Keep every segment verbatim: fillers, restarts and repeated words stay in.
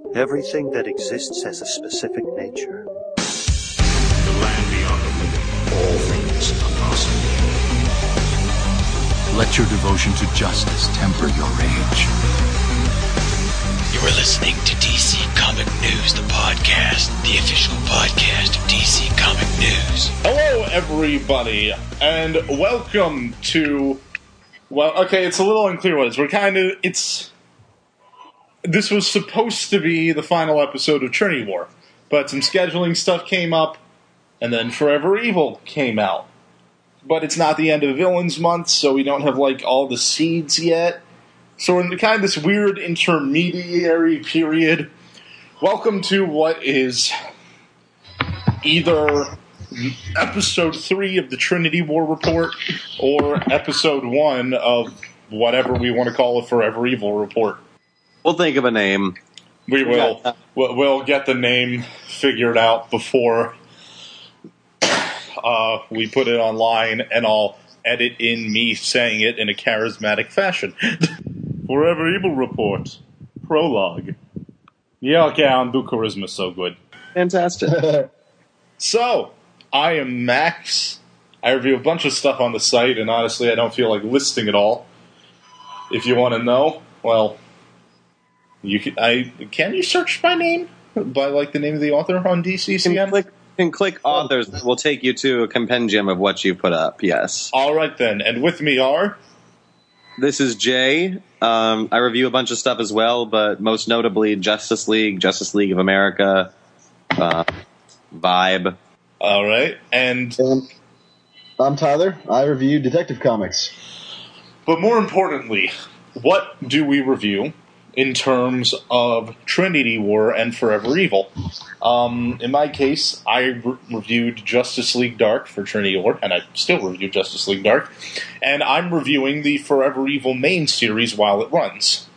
Everything that exists has a specific nature. The land beyond the living, all things are possible. Let your devotion to justice temper your rage. You are listening to D C Comic News, the podcast, the official podcast of D C Comic News. Hello, everybody, and welcome to, well, okay, it's a little unclear what it is. We're kind of, it's, this was supposed to be the final episode of Trinity War, but some scheduling stuff came up, and then Forever Evil came out. But it's not the end of Villains Month, so we don't have, like, all the seeds yet. So we're in kind of this weird intermediary period. Welcome to what is either episode three of the Trinity War Report or episode one of whatever we want to call a Forever Evil Report. We'll think of a name. We will. We'll get the name figured out before uh, we put it online, and I'll edit in me saying it in a charismatic fashion. Forever Evil Report. Prologue. Yeah, okay, I don't do charisma so good. Fantastic. So, I am Max. I review a bunch of stuff on the site, and honestly, I don't feel like listing it all. If you want to know, well, you can, I can you search my name by like the name of the author on D C C M? Click, and click authors. That will take you to a compendium of what you put up. Yes. All right then, and with me are. This is Jay. Um, I review a bunch of stuff as well, but most notably Justice League, Justice League of America, uh, Vibe. All right, and um, I'm Tyler. I review Detective Comics. But more importantly, what do we review in terms of Trinity War and Forever Evil? Um, in my case, I re- reviewed Justice League Dark for Trinity War, and I still review Justice League Dark, and I'm reviewing the Forever Evil main series while it runs.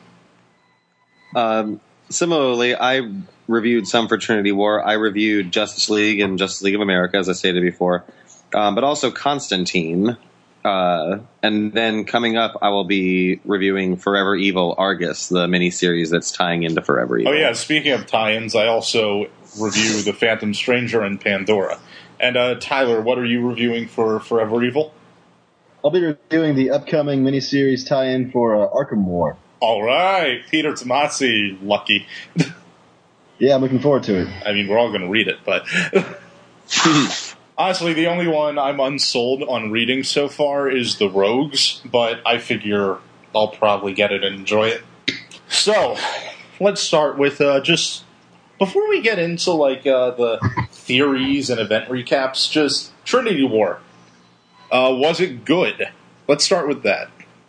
Um, similarly, I reviewed some for Trinity War. I reviewed Justice League and Justice League of America, as I stated before, um, but also Constantine. Uh, and then coming up, I will be reviewing Forever Evil Argus, the miniseries that's tying into Forever Evil. Oh yeah, speaking of tie-ins, I also review The Phantom Stranger and Pandora. And uh, Tyler, what are you reviewing for Forever Evil? I'll be reviewing the upcoming miniseries tie-in for uh, Arkham War. All right, Peter Tomasi, lucky. Yeah, I'm looking forward to it. I mean, we're all going to read it, but... Honestly, the only one I'm unsold on reading so far is The Rogues, but I figure I'll probably get it and enjoy it. So, let's start with uh, just... Before we get into like uh, the theories and event recaps, just Trinity War. Uh, was it good? Let's start with that.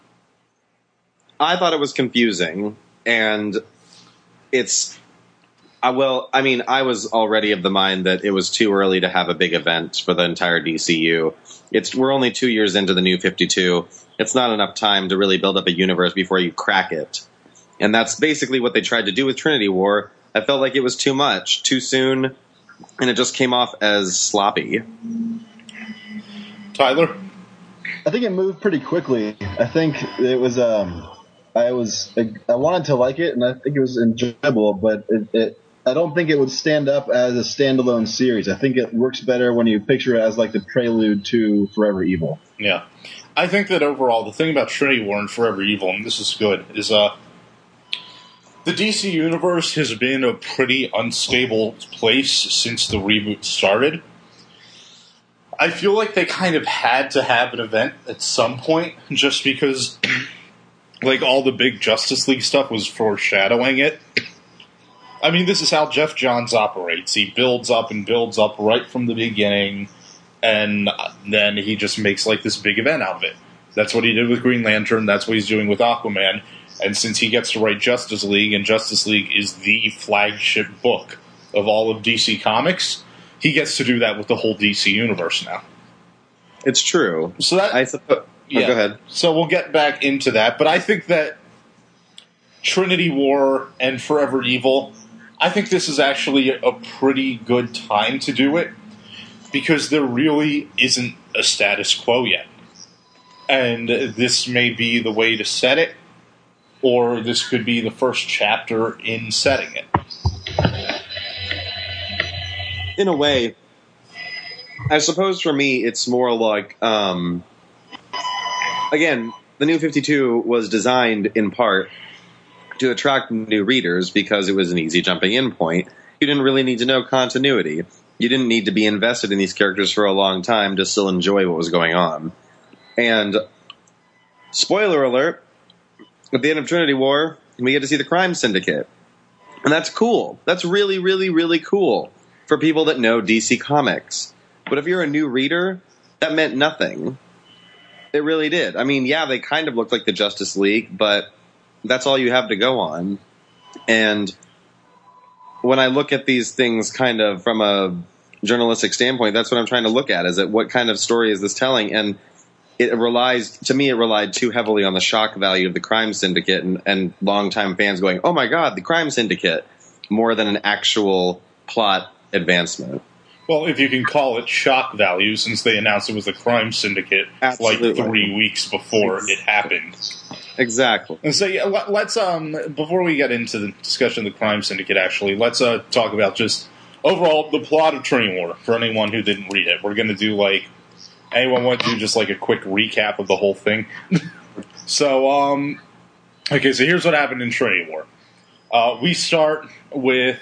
I thought it was confusing, and it's... Uh, well, I mean, I was already of the mind that it was too early to have a big event for the entire D C U. It's we're only two years into the New fifty-two. It's not enough time to really build up a universe before you crack it. And that's basically what they tried to do with Trinity War. I felt like it was too much, too soon, and it just came off as sloppy. Tyler? I think it moved pretty quickly. I think it was... Um, I was... I wanted to like it, and I think it was enjoyable, but it... it I don't think it would stand up as a standalone series. I think it works better when you picture it as like the prelude to Forever Evil. Yeah. I think that overall, the thing about Trinity War and Forever Evil, and this is good, is uh, the D C Universe has been a pretty unstable place since the reboot started. I feel like they kind of had to have an event at some point, just because like all the big Justice League stuff was foreshadowing it. I mean, this is how Jeff Johns operates. He builds up and builds up right from the beginning, and then he just makes like this big event out of it. That's what he did with Green Lantern. That's what he's doing with Aquaman. And since he gets to write Justice League, and Justice League is the flagship book of all of D C Comics, he gets to do that with the whole D C universe now. It's true. So that I suppose. yeah. Oh, go ahead. So we'll get back into that, but I think that Trinity War and Forever Evil, I think this is actually a pretty good time to do it, because there really isn't a status quo yet. And this may be the way to set it, or this could be the first chapter in setting it. in a way, I suppose for me, it's more like, um, again, the New fifty-two was designed in part to attract new readers because it was an easy jumping in point. You didn't really need to know continuity. You didn't need to be invested in these characters for a long time to still enjoy what was going on. And, spoiler alert, at the end of Trinity War, we get to see the Crime Syndicate. And that's cool. That's really, really, really cool for people that know D C Comics. But if you're a new reader, that meant nothing. It really did. I mean, yeah, they kind of looked like the Justice League, but that's all you have to go on. And when I look at these things kind of from a journalistic standpoint, that's what I'm trying to look at, is that what kind of story is this telling? And it relies, to me, it relied too heavily on the shock value of the Crime Syndicate and, and longtime fans going, oh my God, the Crime Syndicate, more than an actual plot advancement. Well, if you can call it shock value, since they announced it was the Crime Syndicate Absolutely. like three weeks before it happened. Exactly. And so, yeah, let, let's, um, before we get into the discussion of the Crime Syndicate, actually, let's uh, talk about just overall the plot of Trinity War for anyone who didn't read it. We're going to do, like, anyone want to do just, like, a quick recap of the whole thing? so, um, okay, so here's what happened in Trinity War. Uh, we start with,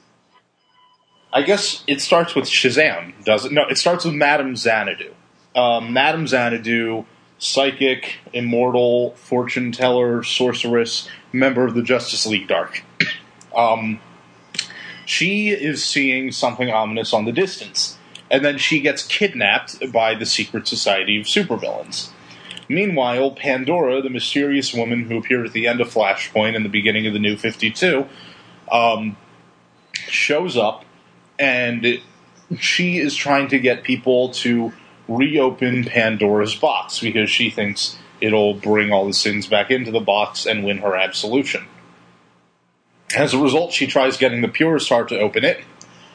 I guess it starts with Shazam, does it? No, it starts with Madame Xanadu. Um, Madame Xanadu, psychic, immortal, fortune teller, sorceress, member of the Justice League Dark. um, she is seeing something ominous on the distance, and then she gets kidnapped by the secret society of supervillains. Meanwhile, Pandora, the mysterious woman who appeared at the end of Flashpoint and the beginning of the New fifty-two, um, shows up, and she is trying to get people to reopen Pandora's box because she thinks it'll bring all the sins back into the box and win her absolution. As a result, she tries getting the Purest Heart to open it.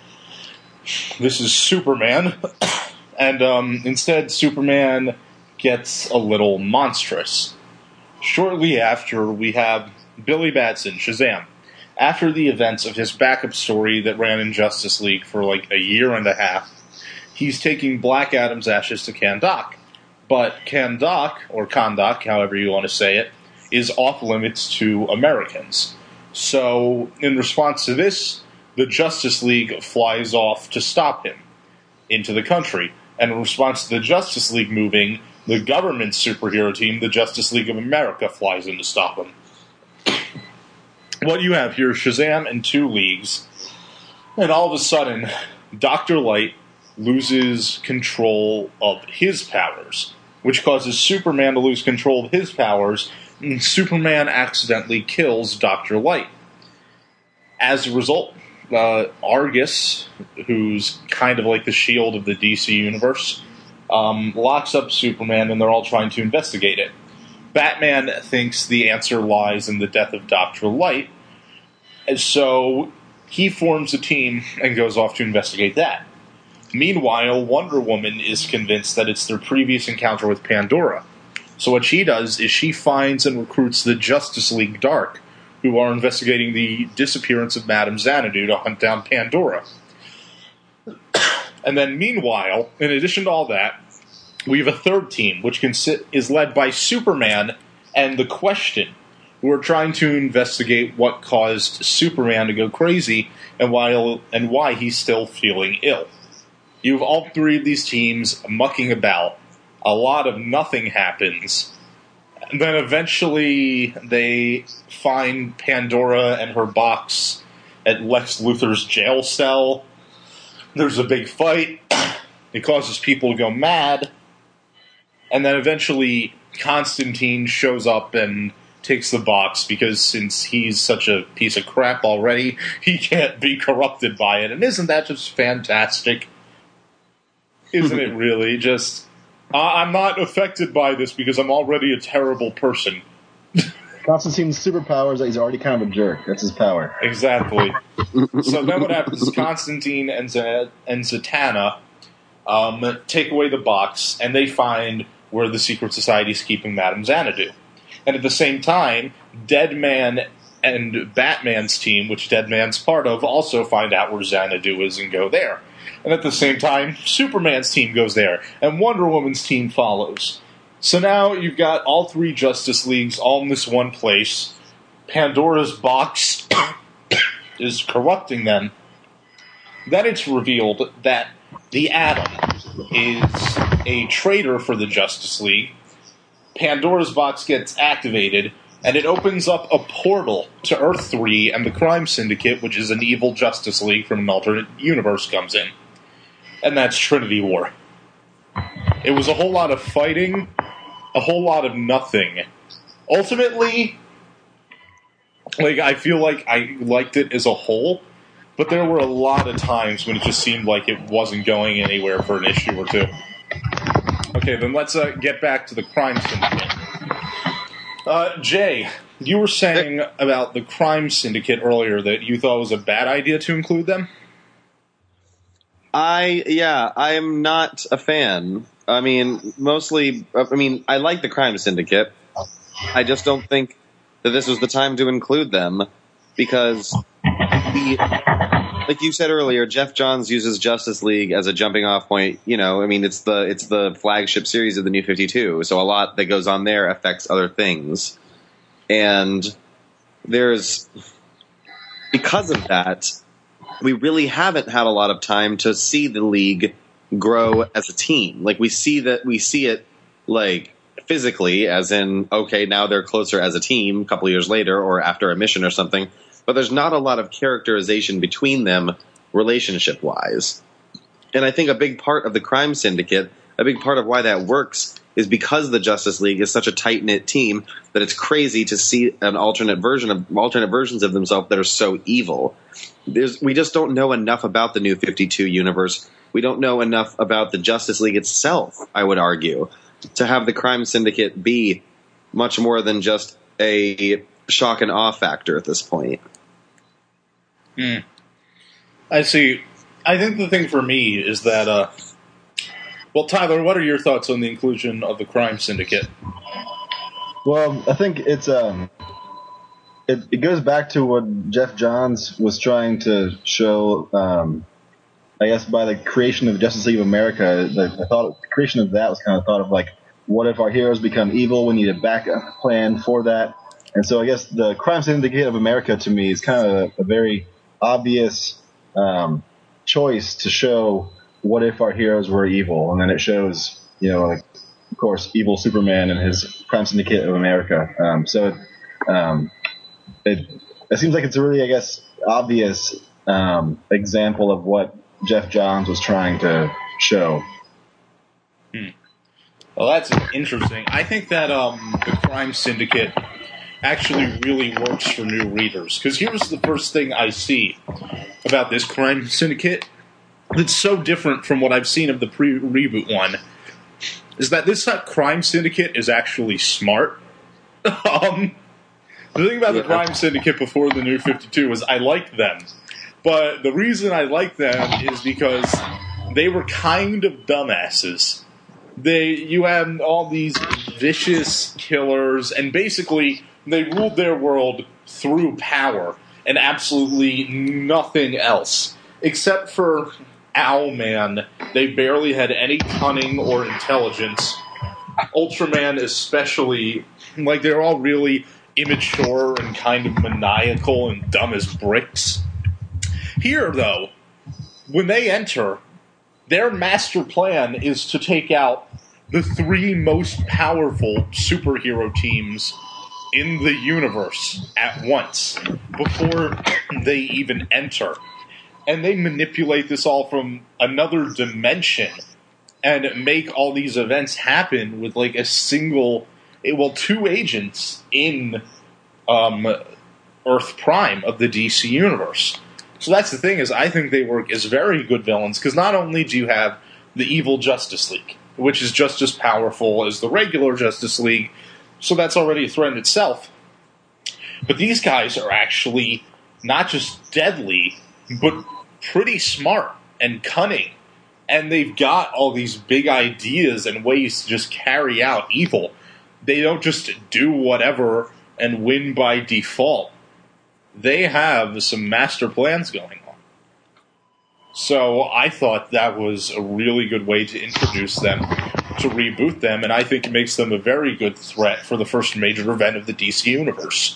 This is Superman, and um, instead Superman gets a little monstrous. Shortly after, we have Billy Batson, Shazam. After the events of his backup story that ran in Justice League for like a year and a half, he's taking Black Adam's ashes to Kahndaq. But Kahndaq, or Kahndaq, however you want to say it, is off limits to Americans. So, in response to this, the Justice League flies off to stop him into the country. And in response to the Justice League moving, the government superhero team, the Justice League of America, flies in to stop him. What you have here is Shazam and two leagues, and all of a sudden, Doctor Light loses control of his powers, which causes Superman to lose control of his powers, and Superman accidentally kills Doctor Light. As a result, uh, Argus, who's kind of like the shield of the D C universe, um, locks up Superman, and they're all trying to investigate it. Batman thinks the answer lies in the death of Doctor Light, and so he forms a team and goes off to investigate that. Meanwhile, Wonder Woman is convinced that it's their previous encounter with Pandora. So what she does is she finds and recruits the Justice League Dark, who are investigating the disappearance of Madame Xanadu to hunt down Pandora. And then meanwhile, in addition to all that, we have a third team, which consi- is led by Superman and the Question, who are trying to investigate what caused Superman to go crazy and why, and why he's still feeling ill. You have all three of these teams mucking about. A lot of nothing happens. And then eventually they find Pandora and her box at Lex Luthor's jail cell. There's a big fight. It causes people to go mad. And then eventually Constantine shows up and takes the box because since he's such a piece of crap already, he can't be corrupted by it. And isn't that just fantastic? Isn't it really? Just, uh, I'm not affected by this because I'm already a terrible person. Constantine's superpower is that he's already kind of a jerk. That's his power. Exactly. So then what happens is Constantine and, Z- and Zatanna um, take away the box, and they find where the secret society is keeping Madame Xanadu. And at the same time, Deadman and Batman's team, which Deadman's part of, also find out where Xanadu is and go there. And at the same time, Superman's team goes there, and Wonder Woman's team follows. So now you've got all three Justice Leagues all in this one place. Pandora's box is corrupting them. Then it's revealed that the Atom is a traitor for the Justice League. Pandora's box gets activated, and it opens up a portal to Earth three, and the Crime Syndicate, which is an evil Justice League from an alternate universe, comes in. And that's Trinity War. It was a whole lot of fighting, a whole lot of nothing. Ultimately, like, I feel like I liked it as a whole, but there were a lot of times when it just seemed like it wasn't going anywhere for an issue or two. Okay, then let's uh, get back to the Crime Syndicate. Uh, Jay, you were saying about the Crime Syndicate earlier that you thought it was a bad idea to include them? I, yeah, I am not a fan. I mean, mostly, I mean, I like the Crime Syndicate. I just don't think that this was the time to include them because, the, like you said earlier, Jeff Johns uses Justice League as a jumping off point. You know, I mean, it's the it's the flagship series of the New fifty-two, so a lot that goes on there affects other things. And there's, because of that, we really haven't had a lot of time to see the League grow as a team. Like, we see that we see it, like, physically, as in, okay, now they're closer as a team a couple years later or after a mission or something, but there's not a lot of characterization between them relationship-wise. And I think a big part of the Crime Syndicate, a big part of why that works, is because the Justice League is such a tight-knit team that it's crazy to see an alternate version of alternate versions of themselves that are so evil. There's, we just don't know enough about the New fifty-two universe. We don't know enough about the Justice League itself, I would argue, to have the Crime Syndicate be much more than just a shock and awe factor at this point. Hmm. I see. I think the thing for me is that, uh, well, Tyler, what are your thoughts on the inclusion of the Crime Syndicate? Well, I think it's um, it, it goes back to what Jeff Johns was trying to show. Um, I guess by the creation of Justice League of America, the, the thought the creation of that was kind of thought of like, what if our heroes become evil? We need a backup plan for that. And so I guess the Crime Syndicate of America to me is kind of a, a very obvious um, choice to show what if our heroes were evil, and then it shows, you know, like, of course, evil Superman and his Crime Syndicate of America. Um, so um, it it seems like it's a really, I guess, obvious um, example of what Jeff Johns was trying to show. Hmm. Well, that's interesting. I think that um, the Crime Syndicate actually really works for new readers, because here's the first thing I see about this Crime Syndicate that's so different from what I've seen of the pre-reboot one, is that this Crime Syndicate is actually smart. um, the thing about the Crime Syndicate before the New fifty-two was I liked them. But the reason I liked them is because they were kind of dumbasses. They, you had all these vicious killers, and basically they ruled their world through power and absolutely nothing else. Except for Owlman, they barely had any cunning or intelligence. Ultraman especially, like, they're all really immature and kind of maniacal and dumb as bricks. Here, though, when they enter, their master plan is to take out the three most powerful superhero teams in the universe at once, before they even enter. And they manipulate this all from another dimension and make all these events happen with, like, a single, well, two agents in um, Earth Prime of the D C Universe. So that's the thing, is I think they work as very good villains, because not only do you have the evil Justice League, which is just as powerful as the regular Justice League, so that's already a threat in itself, but these guys are actually not just deadly, but pretty smart and cunning, and they've got all these big ideas and ways to just carry out evil. They don't just do whatever and win by default. They have some master plans going on. So I thought that was a really good way to introduce them, to reboot them, and I think it makes them a very good threat for the first major event of the D C Universe.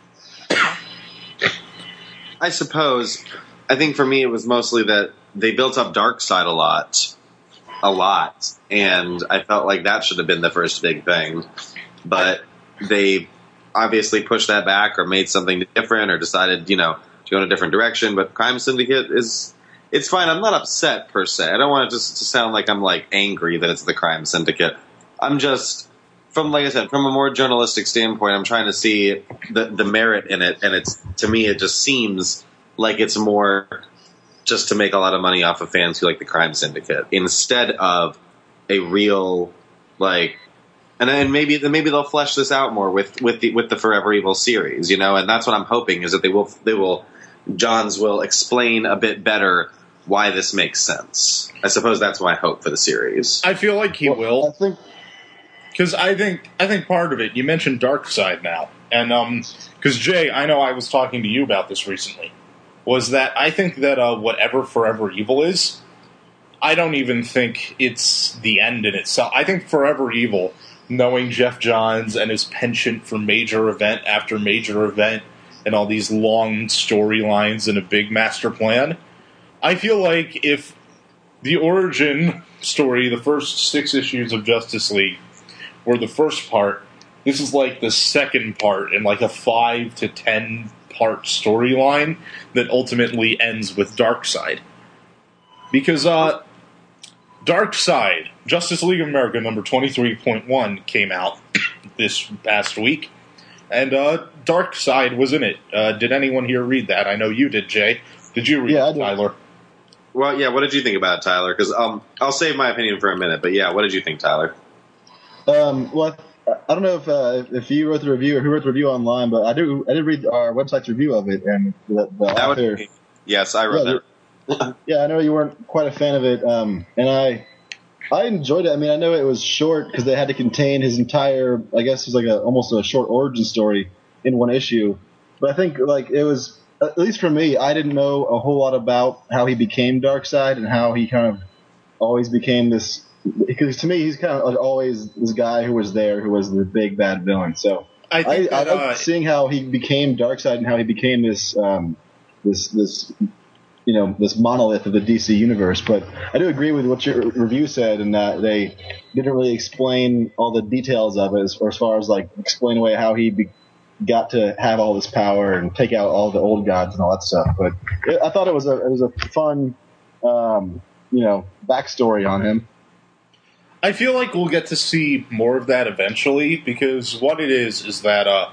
I suppose. I think for me it was mostly that they built up Darkseid a lot. A lot. And I felt like that should have been the first big thing. But they obviously pushed that back or made something different or decided, you know, to go in a different direction. But Crime Syndicate is... It's fine. I'm not upset, per se. I don't want it just to sound like I'm, like, angry that it's the Crime Syndicate. I'm just... From, like I said, from a more journalistic standpoint, I'm trying to see the, the merit in it. And it's, to me, it just seems like it's more just to make a lot of money off of fans who like the Crime Syndicate instead of a real, like, and then maybe maybe they'll flesh this out more with with the with the Forever Evil series, you know. And that's what I'm hoping is that they will they will Johns will explain a bit better why this makes sense. I suppose that's my hope for the series. I feel like he well, will. I think. Because I think I think part of it, you mentioned Darkseid now, and um, because Jay, I know I was talking to you about this recently, was that I think that uh, whatever Forever Evil is, I don't even think it's the end in itself. I think Forever Evil, knowing Jeff Johns and his penchant for major event after major event, and all these long storylines and a big master plan, I feel like if the origin story, the first six issues of Justice League, were the first part, this is like the second part in like a five to ten part storyline that ultimately ends with Darkseid. Because uh, Darkseid, Justice League of America number twenty-three point one came out this past week, and uh, Darkseid was in it. Uh, did anyone here read that? I know you did, Jay. Did you read Yeah, I it, did. Tyler? Well, yeah, what did you think about it, Tyler? Because um, I'll save my opinion for a minute, but yeah, what did you think, Tyler? Um, well, I, I don't know if uh, if you wrote the review or who wrote the review online, but I do. I did read our website's review of it, and the, the That would author. be, yes, I wrote Yeah, that. Yeah, I know you weren't quite a fan of it, um, and I I enjoyed it. I mean, I know it was short because they had to contain his entire. I guess it was like a almost a short origin story in one issue, but I think like it was at least for me. I didn't know a whole lot about how he became Darkseid and how he kind of always became this. Because to me, he's kind of like always this guy who was there, who was the big bad villain. So I I, think I that, like uh, seeing how he became Darkseid and how he became this, um, this, this, you know, this monolith of the D C universe. But I do agree with what your review said, in that they didn't really explain all the details of it, as, or as far as like explain away how he be, got to have all this power and take out all the old gods and all that stuff. But it, I thought it was a it was a fun, um, you know, backstory on him. I feel like we'll get to see more of that eventually, because what it is is that uh,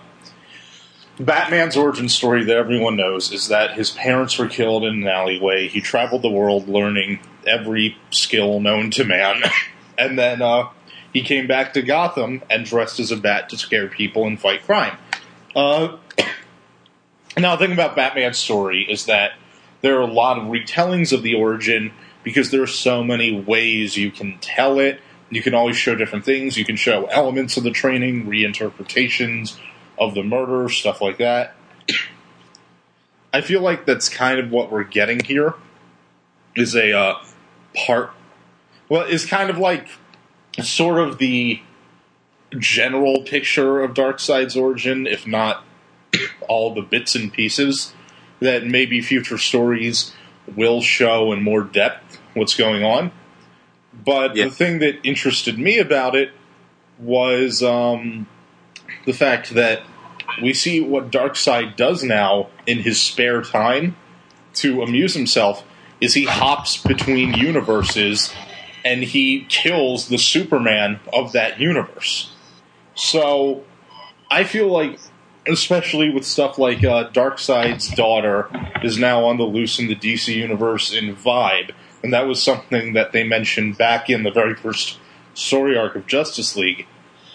Batman's origin story that everyone knows is that his parents were killed in an alleyway. He traveled the world learning every skill known to man, and then uh, he came back to Gotham and dressed as a bat to scare people and fight crime. Uh, now, the thing about Batman's story is that there are a lot of retellings of the origin, because there are so many ways you can tell it. You can always show different things. You can show elements of the training, reinterpretations of the murder, stuff like that. I feel like that's kind of what we're getting here, is a uh, part... Well, is kind of like sort of the general picture of Darkseid's origin, if not all the bits and pieces, that maybe future stories will show in more depth what's going on. But Yeah. the thing that interested me about it was um, the fact that we see what Darkseid does now in his spare time to amuse himself is he hops between universes and he kills the Superman of that universe. So I feel like, especially with stuff like uh, Darkseid's daughter is now on the loose in the D C universe in Vibe, and that was something that they mentioned back in the very first story arc of Justice League.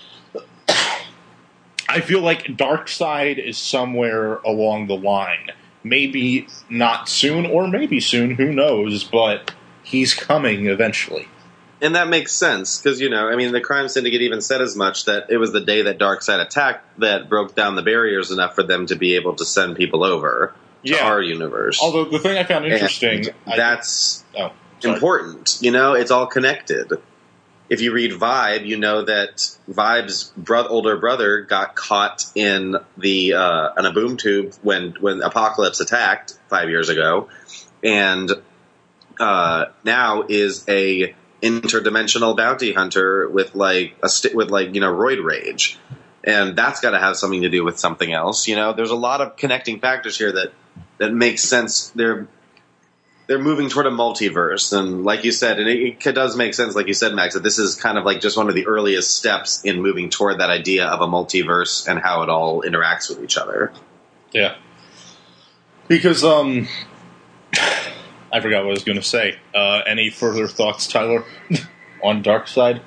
I feel like Darkseid is somewhere along the line. Maybe not soon, or maybe soon, who knows, but he's coming eventually. And that makes sense, because, you know, I mean, the Crime Syndicate even said as much, that it was the day that Darkseid attacked that broke down the barriers enough for them to be able to send people over. to Yeah. our universe. Although the thing I found interesting, And I- that's oh, sorry. important. You know, it's all connected. If you read Vibe, you know that Vibe's bro- older brother got caught in the uh, in a boom tube when when Apocalypse attacked five years ago, and uh, now is a interdimensional bounty hunter with like a st- with like you know roid rage, and that's got to have something to do with something else. You know, there's a lot of connecting factors here that that makes sense. They're They're moving toward a multiverse, and like you said, and it, it does make sense, like you said, Max, that this is kind of like just one of the earliest steps in moving toward that idea of a multiverse and how it all interacts with each other. Yeah. Because, um, I forgot what I was going to say. Uh, any further thoughts, Tyler, on Darkseid?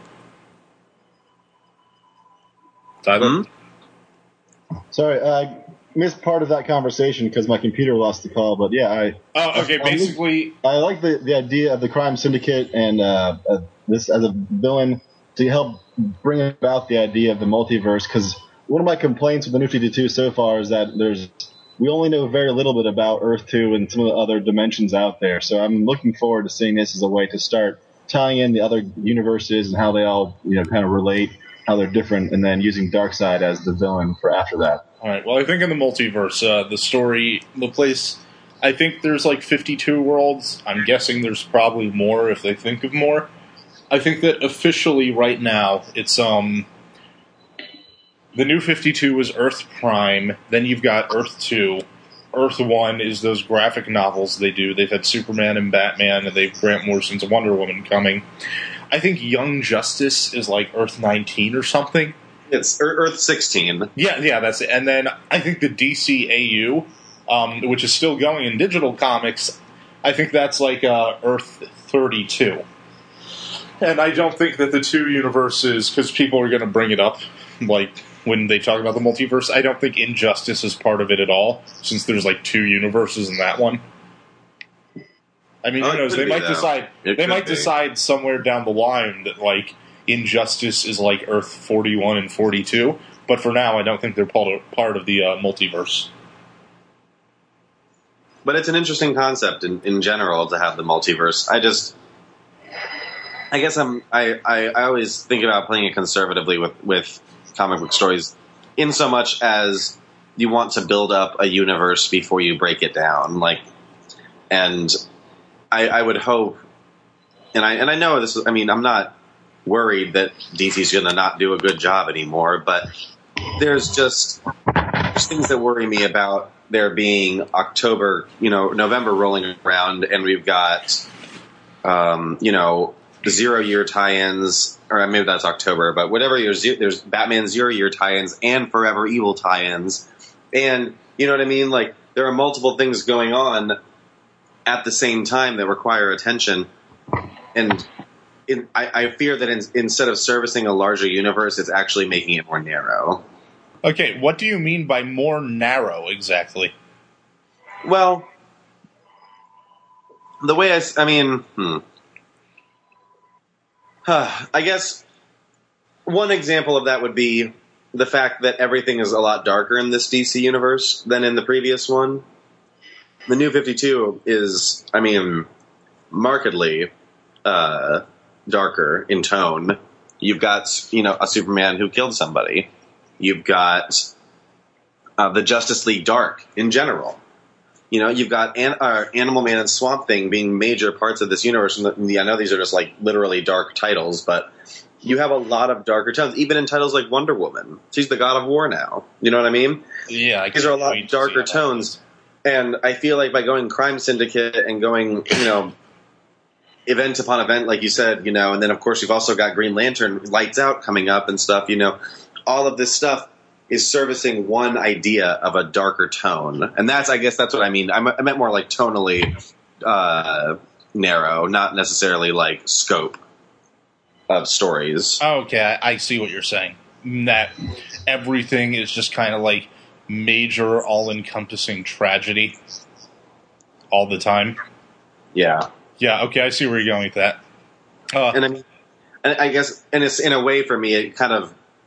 Tyler? Hmm? Sorry, I missed part of that conversation because my computer lost the call. But yeah, I Oh, okay. I- Basically, I like the, the idea of the crime syndicate and uh, uh, this as a villain to help bring about the idea of the multiverse. Because one of my complaints with the New fifty-two so far is that there's we only know very little bit about Earth two and some of the other dimensions out there. So I'm looking forward to seeing this as a way to start tying in the other universes and how they all you know kind of relate, how they're different, and then using Darkseid as the villain for after that. all right. Well, I think in the multiverse, uh, the story, the place, I think there's like fifty-two worlds. I'm guessing there's probably more if they think of more. I think that officially right now, it's, um, the New fifty-two is Earth Prime, then you've got Earth two. Earth one is those graphic novels they do. They've had Superman and Batman, and they've Grant Morrison's Wonder Woman coming. I think Young Justice is like Earth nineteen or something. It's Ear- Earth sixteen. Yeah, yeah, that's it. And then I think the D C A U, um, which is still going in digital comics, I think that's like uh, Earth thirty-two. And I don't think that the two universes, because people are going to bring it up, like when they talk about the multiverse, I don't think Injustice is part of it at all, since there's like two universes in that one. I mean, Oh, who it knows? could They be, might though. decide. It They could might be. decide somewhere down the line that like Injustice is like Earth forty-one and forty-two. But for now, I don't think they're part of, part of the uh, multiverse. But it's an interesting concept in, in general to have the multiverse. I just, I guess I'm, I, I, I always think about playing it conservatively with, with comic book stories, in so much as you want to build up a universe before you break it down. Like, and I, I would hope, and I, and I know this is, I mean, I'm not worried that D C's going to not do a good job anymore, but there's just, there's things that worry me about there being October, you know, November rolling around, and we've got, um, you know, zero year tie-ins, or maybe that's October, but whatever year, there's Batman zero year tie-ins and Forever Evil tie-ins, and you know what I mean? Like, there are multiple things going on at the same time that require attention, and in, I, I fear that in, instead of servicing a larger universe, it's actually making it more narrow. Okay, what do you mean by more narrow exactly? Well, the way I, s- I mean, hmm. Huh, I guess one example of that would be the fact that everything is a lot darker in this D C universe than in the previous one. The New fifty-two is, I mean, markedly uh, darker in tone. You've got, you know, a Superman who killed somebody. You've got uh, the Justice League Dark in general. You know, you've got An- uh, Animal Man and Swamp Thing being major parts of this universe. And the, I know these are just like literally dark titles, but you have a lot of darker tones, even in titles like Wonder Woman. She's the God of War now. You know what I mean? Yeah, I These are a lot can't wait to darker see how that tones. And I feel like by going Crime Syndicate and going, you know, event upon event, like you said, you know, and then of course you've also got Green Lantern Lights Out coming up and stuff, you know, all of this stuff is servicing one idea of a darker tone. And that's, I guess that's what I mean. I meant more like tonally uh, narrow, not necessarily like scope of stories. Okay, I I see what you're saying. That everything is just kind of like major, all-encompassing tragedy all the time. Yeah. Yeah, okay, I see where you're going with that. Uh, And I mean, and I guess, and it's in a way for me, it kind of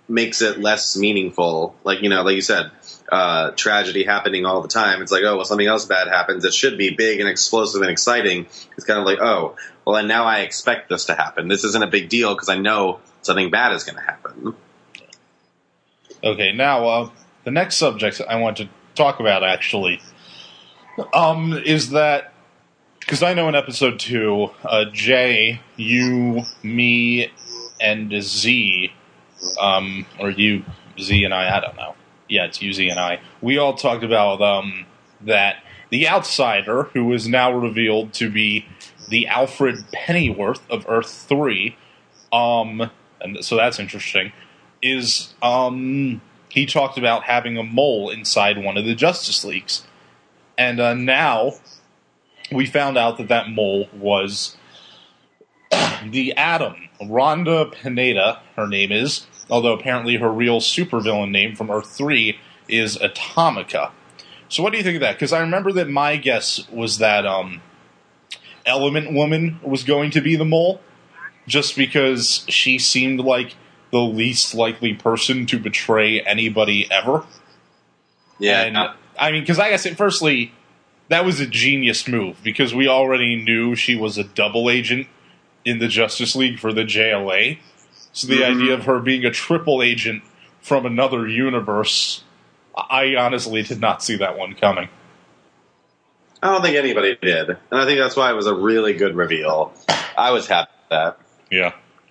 makes it less meaningful. Like, you know, like you said, uh, tragedy happening all the time. It's like, oh, well, something else bad happens. It should be big and explosive and exciting. It's kind of like, oh, well, and now I expect this to happen. This isn't a big deal because I know something bad is going to happen. Okay, now, uh, the next subject I want to talk about, actually, um, is that, because I know in episode two, uh, Jay, you, me, and Z, um, or you, Z and I, I don't know. Yeah, it's you, Z and I. We all talked about, um, that the Outsider, who is now revealed to be the Alfred Pennyworth of Earth three, um, and so that's interesting, is, um, he talked about having a mole inside one of the Justice Leagues. And, uh, now, we found out that that mole was the Atom. Rhonda Pineda, her name is, although apparently her real supervillain name from Earth three is Atomica. So what do you think of that? Because I remember that my guess was that um, Element Woman was going to be the mole, just because she seemed like the least likely person to betray anybody ever. Yeah. And, I mean, because I guess, it, firstly, that was a genius move, because we already knew she was a double agent in the Justice League for the J L A. So the mm-hmm. idea of her being a triple agent from another universe, I honestly did not see that one coming. I don't think anybody did. And I think that's why it was a really good reveal. I was happy with that. Yeah.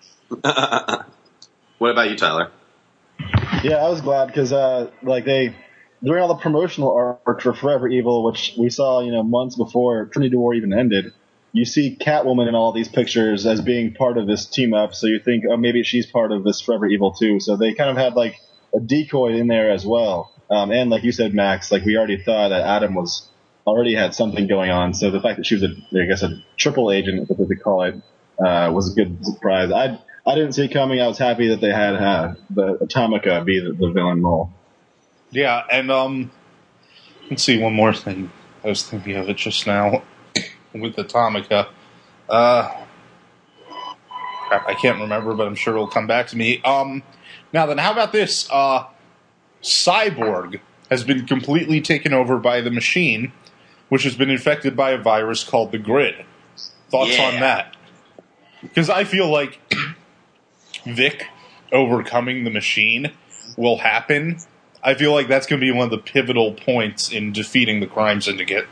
What about you, Tyler? Yeah, I was glad because, uh, like, they, during all the promotional art for Forever Evil, which we saw, you know, months before Trinity War even ended, you see Catwoman in all these pictures as being part of this team up, so you think, oh, maybe she's part of this Forever Evil too. So they kind of had like a decoy in there as well. Um, and like you said, Max, like we already thought that Adam was already had something going on. So the fact that she was a, I guess, a triple agent, what they call it, uh, was a good surprise. I I didn't see it coming. I was happy that they had uh, the Atomica be the, the villain mole. Yeah, and um, let's see, one more thing. I was thinking of it just now. With Atomica. Uh, crap, I can't remember, but I'm sure it'll come back to me. Um, now then, how about this? Uh, Cyborg has been completely taken over by the Machine, which has been infected by a virus called the Grid. Thoughts yeah. on that? Because I feel like Vic overcoming the Machine will happen. I feel like that's going to be one of the pivotal points in defeating the crime syndicate.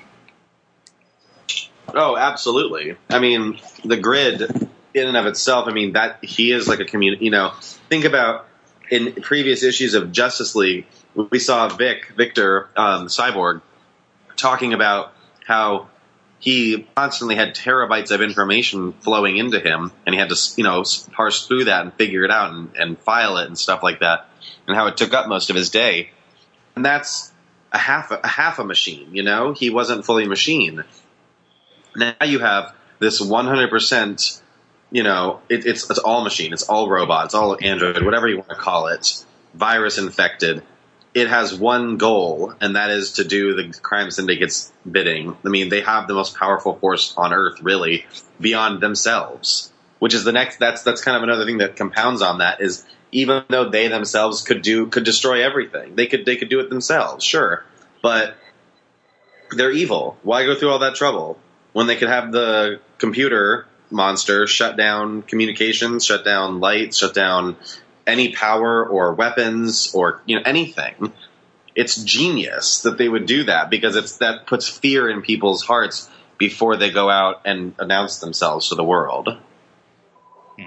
Oh, absolutely. I mean, the Grid, in and of itself, I mean, that he is like a community, you know, think about in previous issues of Justice League, we saw Vic, Victor, um, Cyborg, talking about how he constantly had terabytes of information flowing into him, and he had to, you know, parse through that and figure it out and, and file it and stuff like that, and how it took up most of his day. And that's a half a, a half a machine, you know? He wasn't fully machine. Now you have this one hundred percent, you know, it, it's it's all machine, it's all robot, it's all android, whatever you want to call it, virus infected. It has one goal, and that is to do the crime syndicate's bidding. I mean, they have the most powerful force on Earth, really, beyond themselves. Which is the next. That's that's kind of another thing that compounds on that is even though they themselves could do could destroy everything, they could they could do it themselves, sure, but they're evil. Why go through all that trouble when they could have the computer monster shut down communications, shut down lights, shut down any power or weapons or, you know, anything? It's genius that they would do that because it's that puts fear in people's hearts before they go out and announce themselves to the world. Hmm.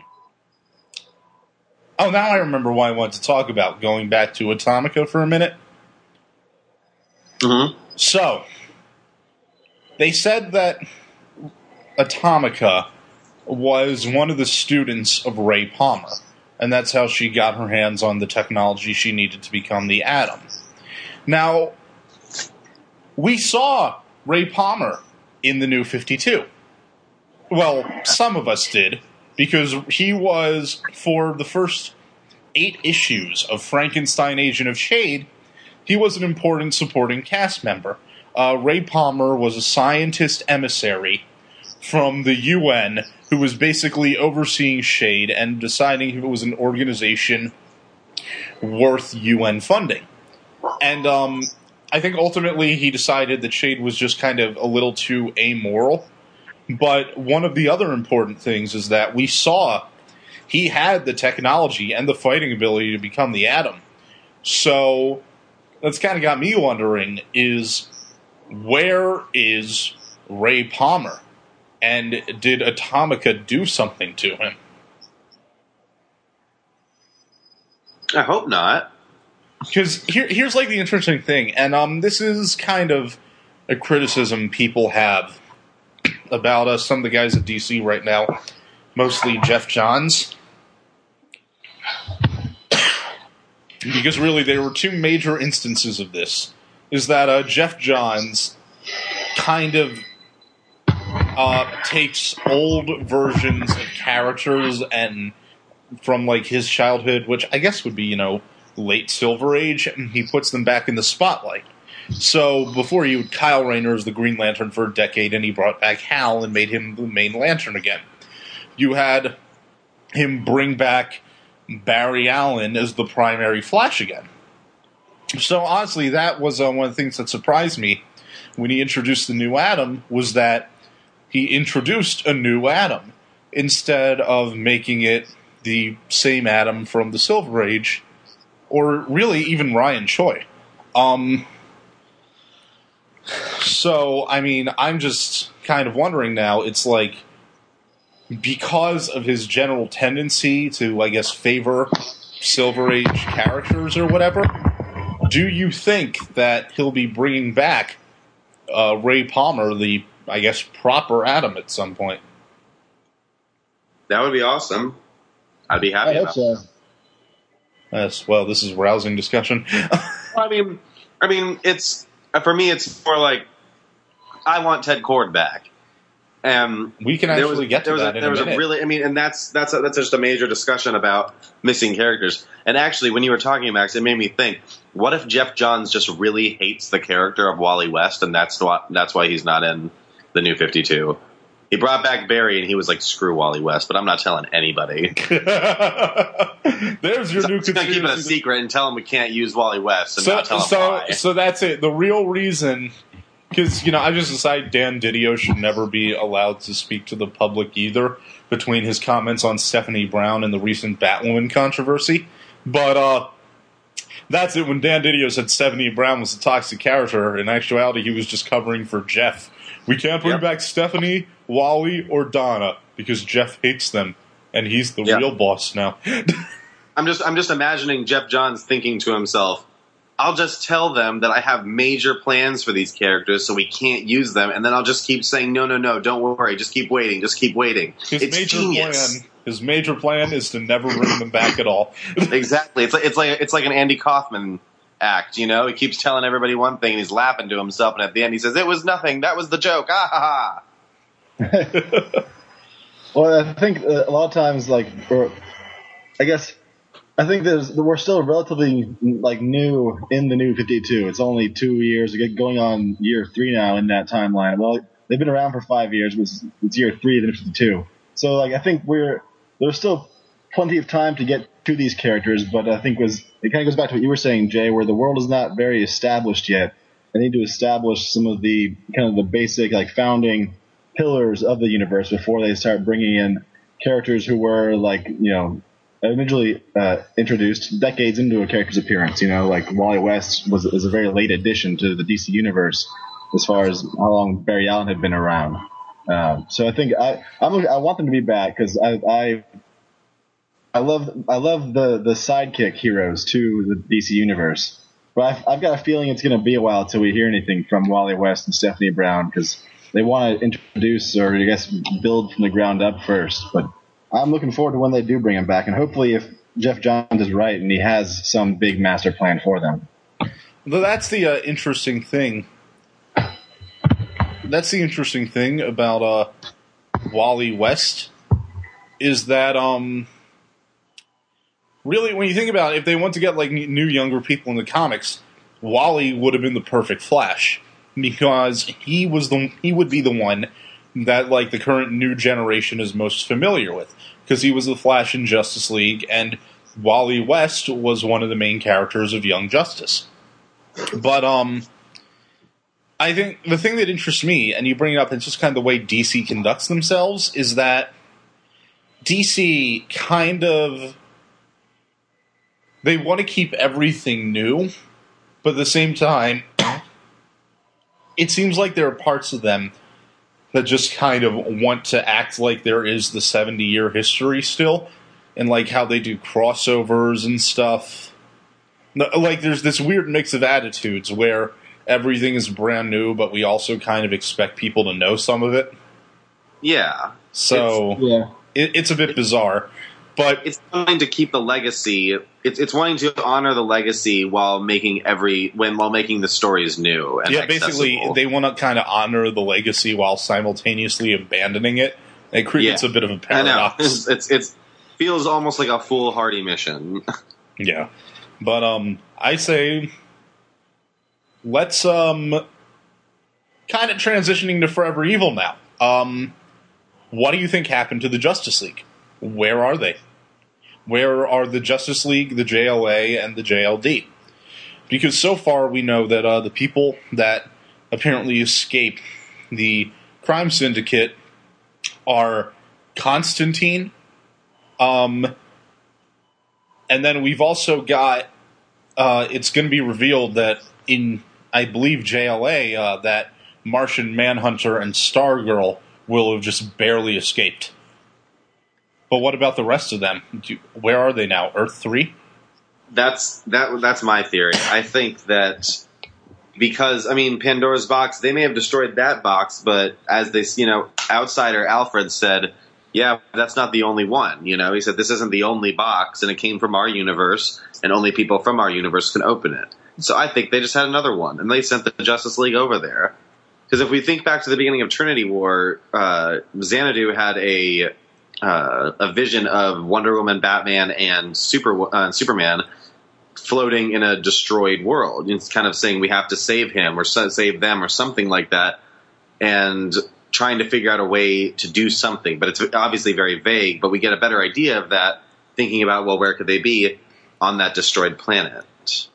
Oh, now I remember why I wanted to talk about going back to Atomica for a minute. Mm-hmm. So, they said that Atomica was one of the students of Ray Palmer, and that's how she got her hands on the technology she needed to become the Atom. Now, we saw Ray Palmer in the New fifty-two. Well, some of us did, because he was, for the first eight issues of Frankenstein Agent of Shade, he was an important supporting cast member. Uh, Ray Palmer was a scientist emissary from the U N who was basically overseeing Shade and deciding if it was an organization worth U N funding. And um, I think ultimately he decided that Shade was just kind of a little too amoral. But one of the other important things is that we saw he had the technology and the fighting ability to become the Atom. So that's kind of got me wondering is, where is Ray Palmer? And did Atomica do something to him? I hope not. Because here, here's like the interesting thing, and um, this is kind of a criticism people have about us, some of the guys at D C right now, mostly Jeff Johns. Because really there were two major instances of this. Is that uh, Jeff Johns kind of uh, takes old versions of characters and from like his childhood, which I guess would be, you know, late Silver Age, and he puts them back in the spotlight. So before you, Kyle Rayner as the Green Lantern for a decade, and he brought back Hal and made him the main Lantern again. You had him bring back Barry Allen as the primary Flash again. So honestly, that was uh, one of the things that surprised me when he introduced the new Atom, was that he introduced a new Atom instead of making it the same Atom from the Silver Age, or really even Ryan Choi. Um, so, I mean, I'm just kind of wondering now, it's like, because of his general tendency to, I guess, favor Silver Age characters or whatever, do you think that he'll be bringing back uh, Ray Palmer, the, I guess, proper Atom at some point? That would be awesome. I'd be happy I hope about so. that. Yes, well, this is rousing discussion. Well, I mean, I mean, it's for me. It's more like I want Ted Kord back. Um, we can actually was, get to there was that a, in there a was minute. A really, I mean, and that's that's a, that's just a major discussion about missing characters. And actually, when you were talking, Max, it made me think: what if Jeff Johns just really hates the character of Wally West, and that's why that's why he's not in the New fifty-two? He brought back Barry, and he was like, "Screw Wally West," but I'm not telling anybody. There's your so new I'm just gonna keep it a secret and tell him we can't use Wally West, and so, not tell him so, why. So that's it. The real reason, because you know, I just decided Dan Didio should never be allowed to speak to the public either, between his comments on Stephanie Brown and the recent Batwoman controversy. But uh, that's it. When Dan Didio said Stephanie Brown was a toxic character, in actuality, he was just covering for Jeff. We can't bring yep. back Stephanie, Wally, or Donna because Jeff hates them, and he's the yep. real boss now. I'm just I'm just imagining Jeff Johns thinking to himself, I'll just tell them that I have major plans for these characters so we can't use them, and then I'll just keep saying, no, no, no, don't worry, just keep waiting, just keep waiting. His it's major genius. plan his major plan is to never bring them back at all. Exactly. It's like it's like it's like an Andy Kaufman act, you know? He keeps telling everybody one thing and he's laughing to himself, and at the end he says, it was nothing, that was the joke. Ah ha ha. Well, I think uh, a lot of times, like, or I guess, I think there's we're still relatively like new in the New fifty-two. It's only two years, going on year three now in that timeline. Well, they've been around for five years, but it's, it's year three of the New fifty-two. So, like, I think we're there's still plenty of time to get to these characters, but I think was it kind of goes back to what you were saying, Jay, where the world is not very established yet. They need to establish some of the kind of the basic, like, founding pillars of the universe before they start bringing in characters who were, like, you know, originally uh, introduced decades into a character's appearance. You know, like Wally West was is a very late addition to the D C universe as far as how long Barry Allen had been around. Um, so I think I I'm, I want them to be back because I, I I love I love the the sidekick heroes to the D C universe. But I've, I've got a feeling it's going to be a while till we hear anything from Wally West and Stephanie Brown because they want to introduce or I guess build from the ground up first. But I'm looking forward to when they do bring him back, and hopefully if Jeff Johns is right and he has some big master plan for them. Well, that's the uh, interesting thing. That's the interesting thing about uh, Wally West is that um, really, when you think about it, if they want to get like new younger people in the comics, Wally would have been the perfect Flash because he was the he would be the one that like the current new generation is most familiar with because he was the Flash in Justice League, and Wally West was one of the main characters of Young Justice. But um, I think the thing that interests me, and you bring it up, it's just kind of the way D C conducts themselves, is that D C kind of, they want to keep everything new, but at the same time, it seems like there are parts of them that just kind of want to act like there is the seventy-year history still, and like how they do crossovers and stuff. Like, there's this weird mix of attitudes where everything is brand new, but we also kind of expect people to know some of it. Yeah. So, It's, yeah. it, it's a bit bizarre. But It's wanting to keep the legacy. It's it's wanting to honor the legacy while making every when while making the stories new. And yeah, basically, accessible. they want to kind of honor the legacy while simultaneously abandoning it. It creates Yeah. a bit of a I know. paradox. It's, it's it's feels almost like a foolhardy mission. Yeah. But um I say let's um kind of transitioning to Forever Evil now. Um what do you think happened to the Justice League? Where are they? Where are the Justice League, the J L A, and the J L D? Because so far we know that uh, the people that apparently escape the crime syndicate are Constantine, um, and then we've also got, uh, it's going to be revealed that in, I believe, J L A, uh, that Martian Manhunter and Stargirl will have just barely escaped. But what about the rest of them? Do, where are they now? Earth three? That's that. That's my theory. I think that because I mean Pandora's box, they may have destroyed that box, but as they, you know, outsider Alfred said, yeah, that's not the only one. You know, he said this isn't the only box, and it came from our universe, and only people from our universe can open it. So I think they just had another one, and they sent the Justice League over there. Because if we think back to the beginning of Trinity War, uh, Xanadu had a Uh, a vision of Wonder Woman, Batman, and Super uh, Superman floating in a destroyed world. It's kind of saying we have to save him or save them or something like that, and trying to figure out a way to do something. But it's obviously very vague, but we get a better idea of that thinking about, well, where could they be on that destroyed planet?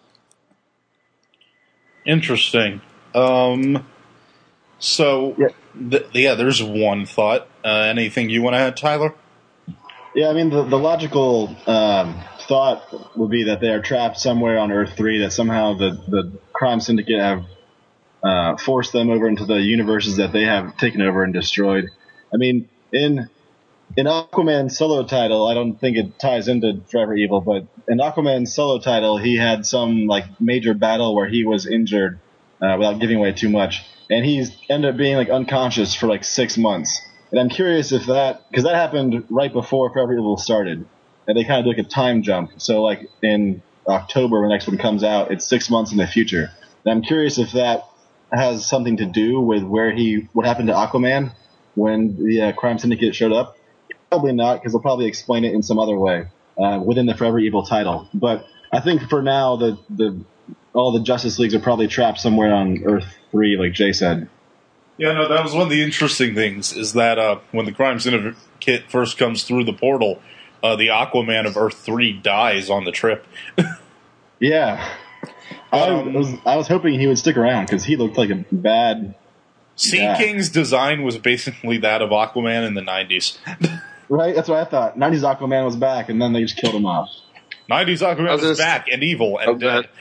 Interesting. Um, so, Yeah. th- yeah, there's one thought. Uh, anything you want to add, Tyler? Yeah, I mean, the, the logical um, thought would be that they are trapped somewhere on Earth three, that somehow the, the crime syndicate have uh, forced them over into the universes that they have taken over and destroyed. I mean, in in Aquaman's solo title, I don't think it ties into Forever Evil, but in Aquaman's solo title, he had some like major battle where he was injured, uh, without giving away too much, and he's ended up being like unconscious for like six months. And I'm curious if that, because that happened right before Forever Evil started, and they kind of do like a time jump. So like in October, when the next one comes out, it's six months in the future. And I'm curious if that has something to do with where he, what happened to Aquaman when the uh, crime syndicate showed up. Probably not, because they'll probably explain it in some other way uh, within the Forever Evil title. But I think for now, the the all the Justice Leagues are probably trapped somewhere on Earth three, like Jay said. Yeah, no, that was one of the interesting things, is that uh, when the crime syndicate first comes through the portal, uh, the Aquaman of Earth three dies on the trip. Yeah. I Um, was I was hoping he would stick around, because he looked like a bad... Sea Yeah. King's design was basically that of Aquaman in the nineties. Right? That's what I thought. nineties Aquaman was back, and then they just killed him off. nineties Aquaman was was gonna back and evil and Oh, go dead.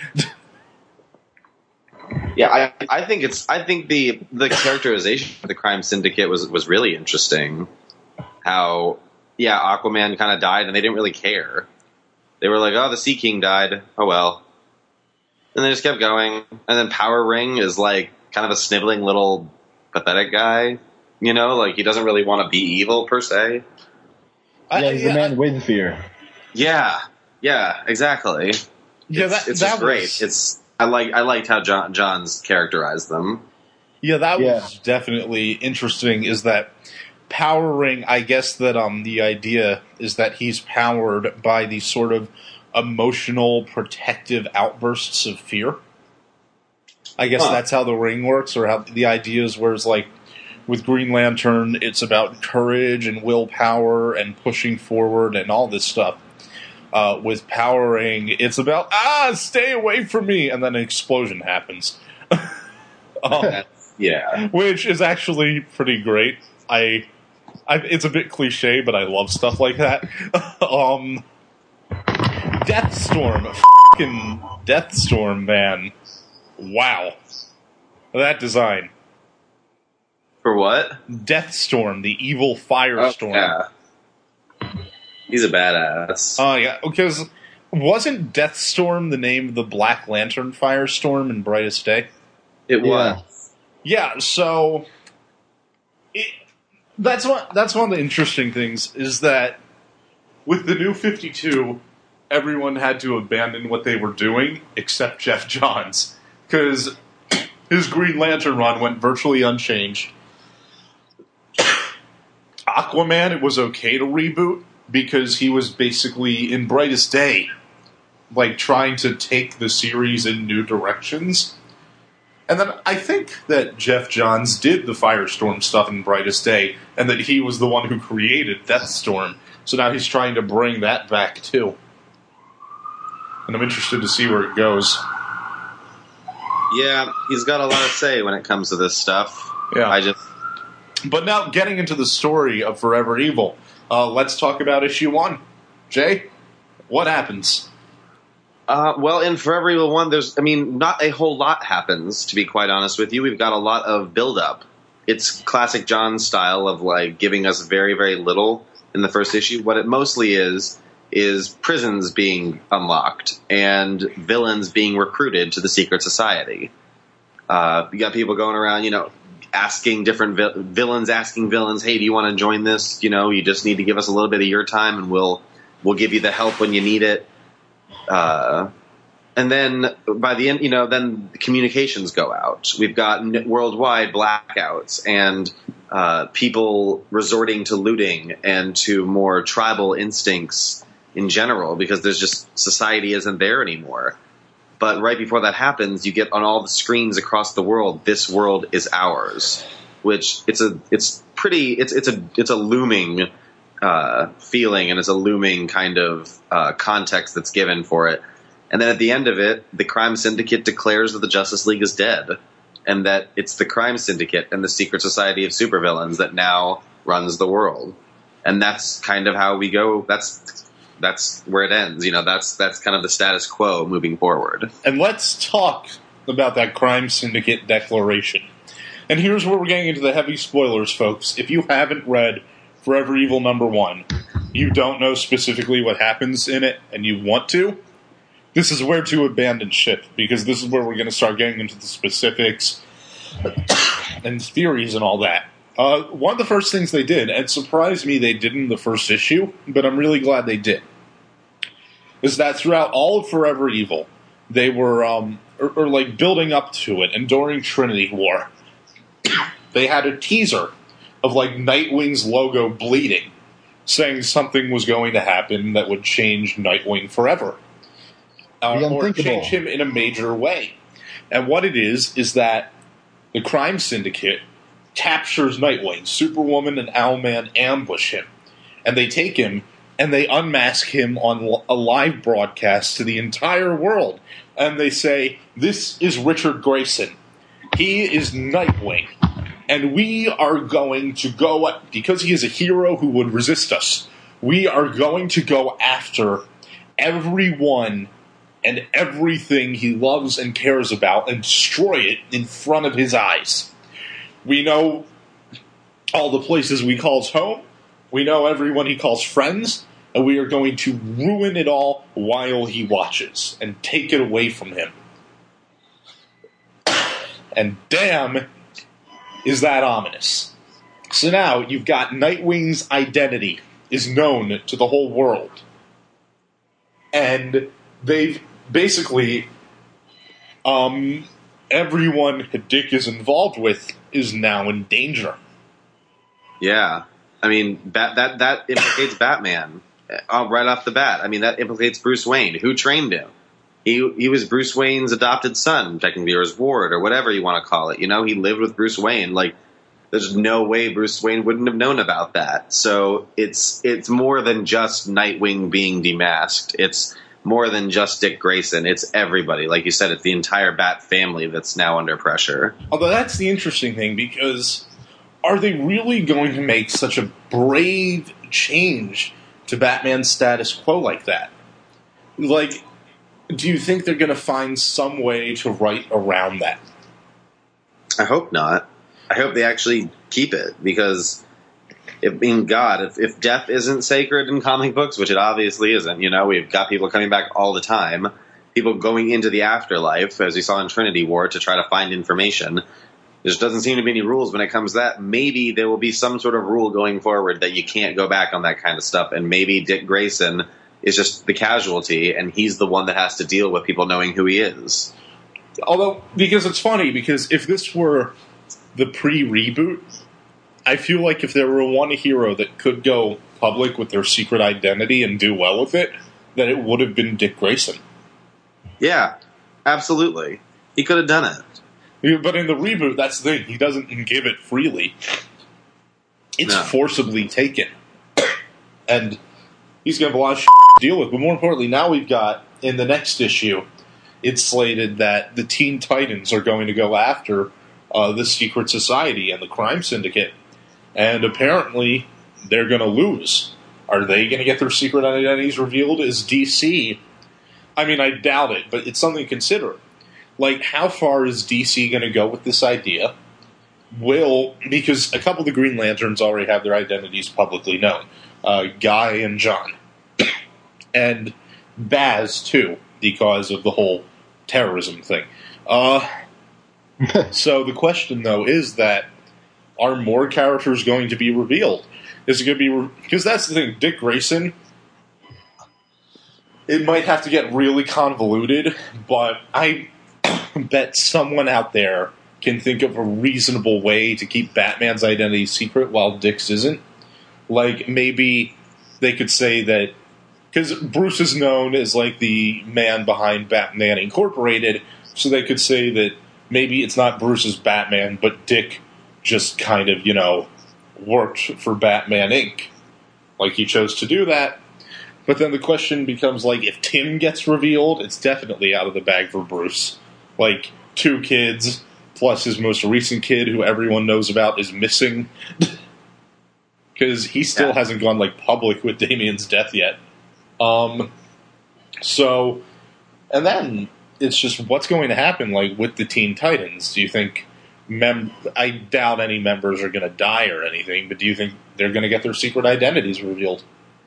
Yeah, I, I think it's. I think the the characterization of the crime syndicate was was really interesting. How, yeah, Aquaman kind of died, and they didn't really care. They were like, "Oh, the Sea King died. Oh well," and they just kept going. And then Power Ring is like kind of a sniveling little pathetic guy. You know, like he doesn't really want to be evil per se. I- Yeah, he's yeah, a man with fear. Yeah, yeah, exactly. Yeah, it's, that- it's that just great. was- It's I like I liked how John John's characterized them. Yeah, that Yeah. was definitely interesting, is that Power Ring, I guess that um the idea is that he's powered by these sort of emotional, protective outbursts of fear. I guess Huh. that's how the ring works, or how the idea is, whereas like with Green Lantern, it's about courage and willpower and pushing forward and all this stuff. uh, with powering. It's about, ah, stay away from me, and then an explosion happens. um, yeah. Which is actually pretty great. I, I, it's a bit cliche, but I love stuff like that. um, Deathstorm. F***ing Deathstorm, man. Wow. That design. For what? Deathstorm, the evil firestorm. Oh, yeah. He's a badass. Oh, uh, yeah, because wasn't Deathstorm the name of the Black Lantern firestorm in Brightest Day? It was. Yeah, yeah so it, that's one that's one of the interesting things is that with the new fifty-two, everyone had to abandon what they were doing except Jeff Johns, because his Green Lantern run went virtually unchanged. Aquaman, it was okay to reboot because he was basically in Brightest Day, like trying to take the series in new directions. And then I think that Jeff Johns did the Firestorm stuff in Brightest Day, and that he was the one who created Deathstorm. So now he's trying to bring that back too. And I'm interested to see where it goes. Yeah, he's got a lot to say when it comes to this stuff. Yeah. I just... But now, getting into the story of Forever Evil, uh, let's talk about issue one. Jay, what happens? Uh, well, in Forever Evil one, there's, I mean, not a whole lot happens, to be quite honest with you. We've got a lot of build-up. It's classic John style of, like, giving us very, very little in the first issue. What it mostly is, is prisons being unlocked and villains being recruited to the secret society. Uh, you got people going around, you know, asking different vi- villains, asking villains, hey, do you want to join this? You know, you just need to give us a little bit of your time and we'll we'll give you the help when you need it. Uh, and then by the end, you know, then the communications go out. We've got worldwide blackouts and uh, people resorting to looting and to more tribal instincts in general because there's just society isn't there anymore. But right before that happens, you get on all the screens across the world, this world is ours, which it's a it's pretty it's it's a it's a looming uh, feeling and it's a looming kind of uh, context that's given for it. And then at the end of it, the crime syndicate declares that the Justice League is dead and that it's the crime syndicate and the secret society of supervillains that now runs the world. And that's kind of how we go. That's That's where it ends. You know, that's that's kind of the status quo moving forward. And let's talk about that crime syndicate declaration. And here's where we're getting into the heavy spoilers, folks. If you haven't read Forever Evil number one, you don't know specifically what happens in it, and you want to, this is where to abandon ship, because this is where we're going to start getting into the specifics and theories and all that. Uh, one of the first things they did, and it surprised me they did in the first issue, but I'm really glad they did, is that throughout all of Forever Evil, they were, um, or, or like building up to it, and during Trinity War, they had a teaser of like Nightwing's logo bleeding, saying something was going to happen that would change Nightwing forever. Uh, or change him in a major way. And what it is, is that the crime syndicate captures Nightwing. Superwoman and Owlman ambush him. And they take him, and they unmask him on a live broadcast to the entire world. And they say, this is Richard Grayson. He is Nightwing. And we are going to go, because he is a hero who would resist us, we are going to go after everyone and everything he loves and cares about and destroy it in front of his eyes. We know all the places we call home. We know everyone he calls friends. And we are going to ruin it all while he watches and take it away from him. And damn, is that ominous. So now you've got Nightwing's identity is known to the whole world. And they've basically, um, everyone Dick is involved with is now in danger. Yeah. I mean, that that, that implicates Batman uh, right off the bat. I mean, that implicates Bruce Wayne. Who trained him? He he was Bruce Wayne's adopted son, technically, or his ward, or whatever you want to call it. You know, he lived with Bruce Wayne. Like, there's no way Bruce Wayne wouldn't have known about that. So it's it's more than just Nightwing being demasked. It's more than just Dick Grayson. It's everybody. Like you said, it's the entire Bat family that's now under pressure. Although that's the interesting thing, because are they really going to make such a brave change to Batman's status quo like that? Like, do you think they're going to find some way to write around that? I hope not. I hope they actually keep it, because, if, I mean, God, if, if death isn't sacred in comic books, which it obviously isn't, you know, we've got people coming back all the time, people going into the afterlife, as we saw in Trinity War, to try to find information. There just doesn't seem to be any rules when it comes to that. Maybe there will be some sort of rule going forward that you can't go back on that kind of stuff, and maybe Dick Grayson is just the casualty, and he's the one that has to deal with people knowing who he is. Although, because it's funny, because if this were the pre-reboot, I feel like if there were one hero that could go public with their secret identity and do well with it, that it would have been Dick Grayson. Yeah, absolutely. He could have done it. But in the reboot, that's the thing. He doesn't give it freely. It's No. forcibly taken. And he's going to have a lot of shit to deal with. But more importantly, now we've got, in the next issue, it's slated that the Teen Titans are going to go after uh, the Secret Society and the Crime Syndicate. And apparently, they're going to lose. Are they going to get their secret identities revealed? Is D C... I mean, I doubt it, but it's something to consider. Like, how far is D C going to go with this idea? Will, because a couple of the Green Lanterns already have their identities publicly known. Uh, Guy and John. And Baz, too, because of the whole terrorism thing. Uh, so the question, though, is that, are more characters going to be revealed? Is it going to be... Re- because that's the thing, Dick Grayson, it might have to get really convoluted, but I bet someone out there can think of a reasonable way to keep Batman's identity secret while Dick's isn't. Like, maybe they could say that... Because Bruce is known as, like, the man behind Batman Incorporated, so they could say that maybe it's not Bruce's Batman, but Dick just kind of, you know, worked for Batman Incorporated. Like, he chose to do that. But then the question becomes, like, if Tim gets revealed, it's definitely out of the bag for Bruce. Like, two kids, plus his most recent kid, who everyone knows about, is missing. Because he still Yeah. hasn't gone, like, public with Damian's death yet. Um, so, and then it's just what's going to happen, like, with the Teen Titans? Do you think, mem- I doubt any members are going to die or anything, but do you think they're going to get their secret identities revealed?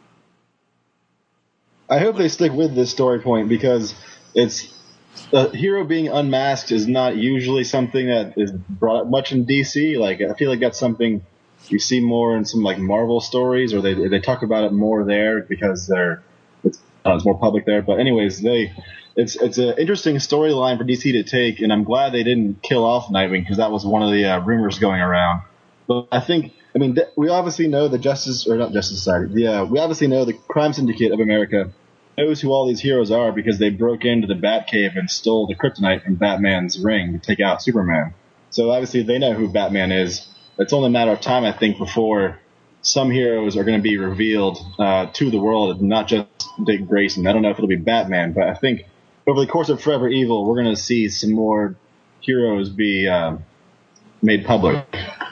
I hope they stick with this story point, because it's a hero being unmasked is not usually something that is brought up much in D C. Like, I feel like that's something you see more in some, like, Marvel stories, or they they talk about it more there because they're it's, uh, it's more public there. But anyways, they it's it's an interesting storyline for D C to take, and I'm glad they didn't kill off Nightwing, because that was one of the uh, rumors going around. But I think, I mean, th- we obviously know the Justice, or not Justice Society, the, uh, we obviously know the Crime Syndicate of America knows who all these heroes are, because they broke into the Batcave and stole the kryptonite from Batman's ring to take out Superman. So obviously they know who Batman is. It's only a matter of time, I think, before some heroes are going to be revealed uh, to the world, not just Dick Grayson. I don't know if it'll be Batman, but I think over the course of Forever Evil, we're going to see some more heroes be uh, made public.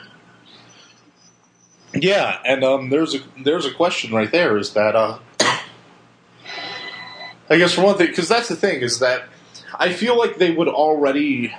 Yeah, and um, there's a there's a question right there. Is that uh, I guess for one thing, because that's the thing, is that I feel like they would already.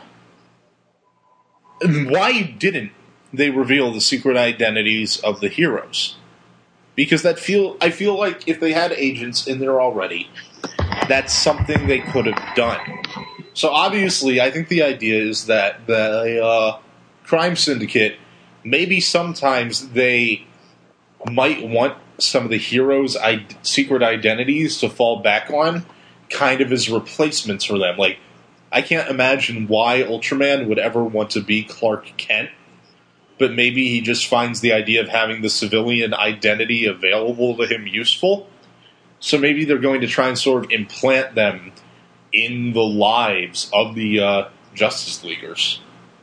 Why didn't they reveal the secret identities of the heroes? Because that feel I feel like if they had agents in there already, that's something they could have done. So obviously, I think the idea is that the uh, Crime Syndicate, maybe sometimes they might want some of the heroes' I- secret identities to fall back on, kind of as replacements for them. Like, I can't imagine why Ultraman would ever want to be Clark Kent, but maybe he just finds the idea of having the civilian identity available to him useful. So maybe they're going to try and sort of implant them in the lives of the uh, Justice Leaguers.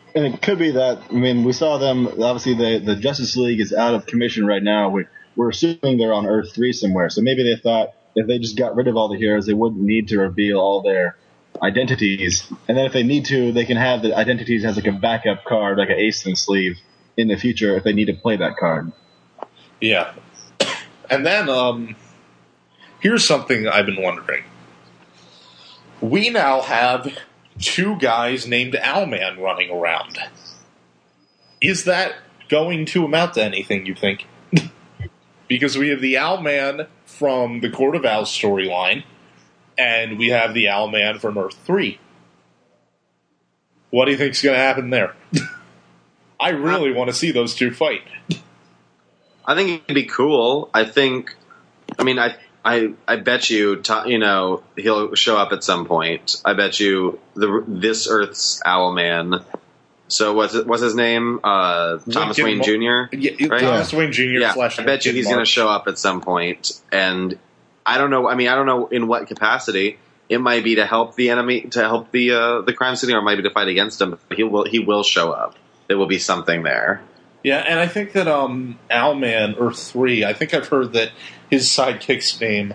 And it could be that, I mean, we saw them, obviously the, the Justice League is out of commission right now. We, we're assuming they're on Earth three somewhere. So maybe they thought if they just got rid of all the heroes, they wouldn't need to reveal all their identities. And then if they need to, they can have the identities as like a backup card, like an ace in the sleeve in the future if they need to play that card. Yeah. And then, um, here's something I've been wondering. We now have two guys named Owlman running around. Is that going to amount to anything, you think? Because we have the Owlman from the Court of Owls storyline, and we have the Owlman from Earth three. What do you think's going to happen there? I really want to see those two fight. I think it'd be cool. I think, I mean, I I I bet you, you know, he'll show up at some point. I bet you the this Earth's Owlman. So what's what's his name? Uh, Thomas Lincoln Wayne Mo- Junior Yeah, right? Thomas Wayne Junior Yeah, slash I bet you Lincoln he's going to March. show up at some point, and I don't know. I mean, I don't know in what capacity. It might be to help the enemy, to help the uh, the crime city, or it might be to fight against him. But he will he will show up. There will be something there. Yeah, and I think that um, Owlman Earth three, I think I've heard that his sidekick's name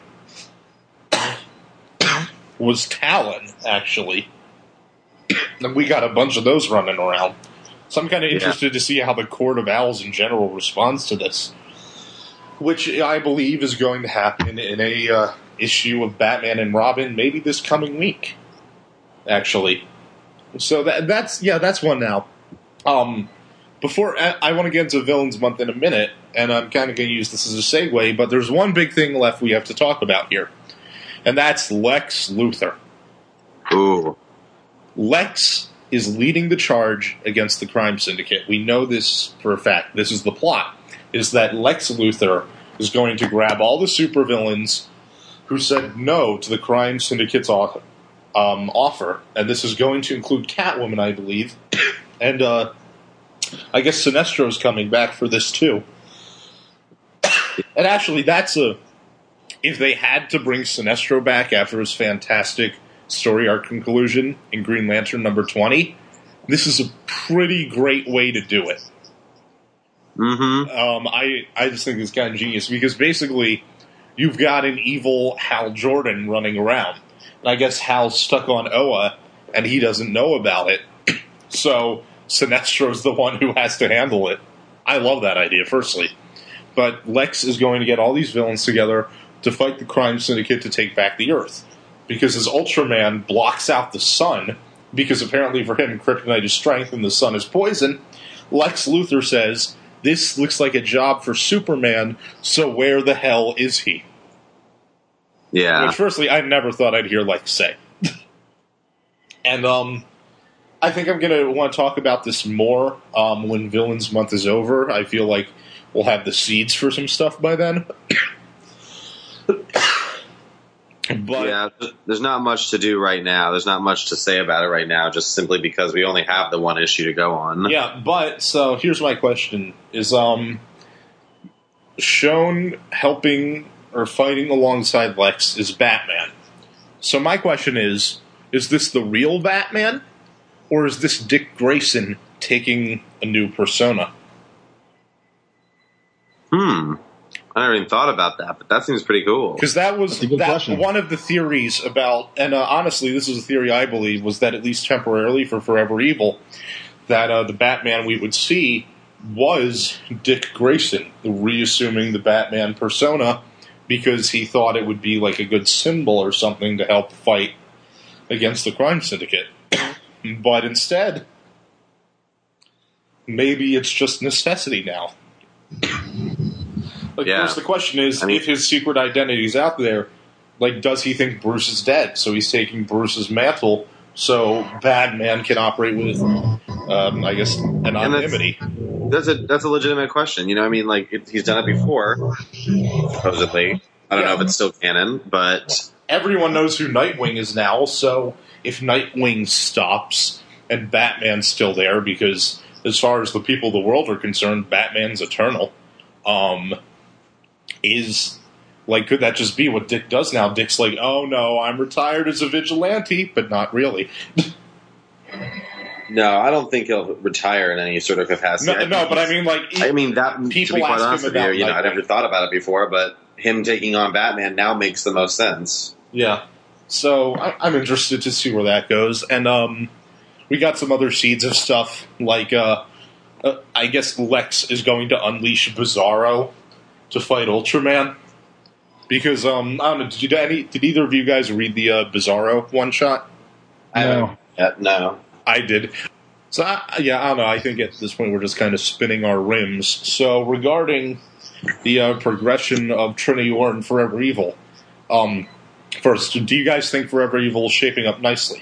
was Talon, actually. And we got a bunch of those running around. So I'm kind of interested yeah. to see how the Court of Owls in general responds to this. Which I believe is going to happen in a uh, issue of Batman and Robin maybe this coming week, actually. So that that's, yeah, that's one now. Um... Before, I want to get into Villains Month in a minute, and I'm kind of going to use this as a segue, but there's one big thing left we have to talk about here, and that's Lex Luthor. Ooh. Lex is leading the charge against the crime syndicate. We know this for a fact. This is the plot, is that Lex Luthor is going to grab all the supervillains who said no to the crime syndicate's offer, um, offer, and this is going to include Catwoman, I believe, and, uh... I guess Sinestro's coming back for this too. And actually, that's a... If they had to bring Sinestro back after his fantastic story arc conclusion in Green Lantern number twenty, this is a pretty great way to do it. Mm-hmm. Um, I, I just think it's kind of genius, because basically, you've got an evil Hal Jordan running around. And I guess Hal's stuck on Oa, and he doesn't know about it. So... Sinestro's the one who has to handle it. I love that idea, firstly. But Lex is going to get all these villains together to fight the crime syndicate to take back the Earth. Because his Ultraman blocks out the sun, because apparently for him, kryptonite is strength and the sun is poison, Lex Luthor says, this looks like a job for Superman, so where the hell is he? Yeah. Which, firstly, I never thought I'd hear Lex say. And, um... I think I'm going to want to talk about this more um, when Villains Month is over. I feel like we'll have the seeds for some stuff by then. But yeah, there's not much to do right now. There's not much to say about it right now, just simply because we only have the one issue to go on. Yeah, but, so here's my question. Is um, Shown helping or fighting alongside Lex is Batman. So my question is, is this the real Batman? Or is this Dick Grayson taking a new persona? Hmm. I never even thought about that, but that seems pretty cool. Because that was That's a good that, question. one of the theories about, and uh, honestly, this is a theory I believe, was that at least temporarily for Forever Evil, that uh, the Batman we would see was Dick Grayson, reassuming the Batman persona, because he thought it would be like a good symbol or something to help fight against the crime syndicate. But instead, maybe it's just necessity now. Like, yeah. of course, the question is, I mean, if his secret identity is out there, like, does he think Bruce is dead? So he's taking Bruce's mantle, so Batman can operate with, um, I guess, anonymity. That's, that's a that's a legitimate question. You know, I mean, like, it, he's done it before, supposedly. I don't Yeah. know if it's still canon, but Everyone knows who Nightwing is now, so if Nightwing stops and Batman's still there, because as far as the people of the world are concerned, Batman's eternal, um, is, like, could that just be what Dick does now? Dick's like, oh no, I'm retired as a vigilante, but not really. No, I don't think he'll retire in any sort of capacity. No, I no, think but I he's- mean, like, I mean that. people to be quite ask him honest with you, about you know, I Nightwing. never thought about it before, but him taking on Batman now makes the most sense. Yeah. So I, I'm interested to see where that goes. And um, we got some other seeds of stuff, like uh, uh, I guess Lex is going to unleash Bizarro to fight Ultraman. Because, um, I don't know, did, you, any, did either of you guys read the uh, Bizarro one-shot? I haven't yet, no. I did. So, I, yeah, I don't know. I think at this point we're just kind of spinning our rims. So, regarding the uh, progression of Trinity War and Forever Evil, um, first, do you guys think Forever Evil is shaping up nicely?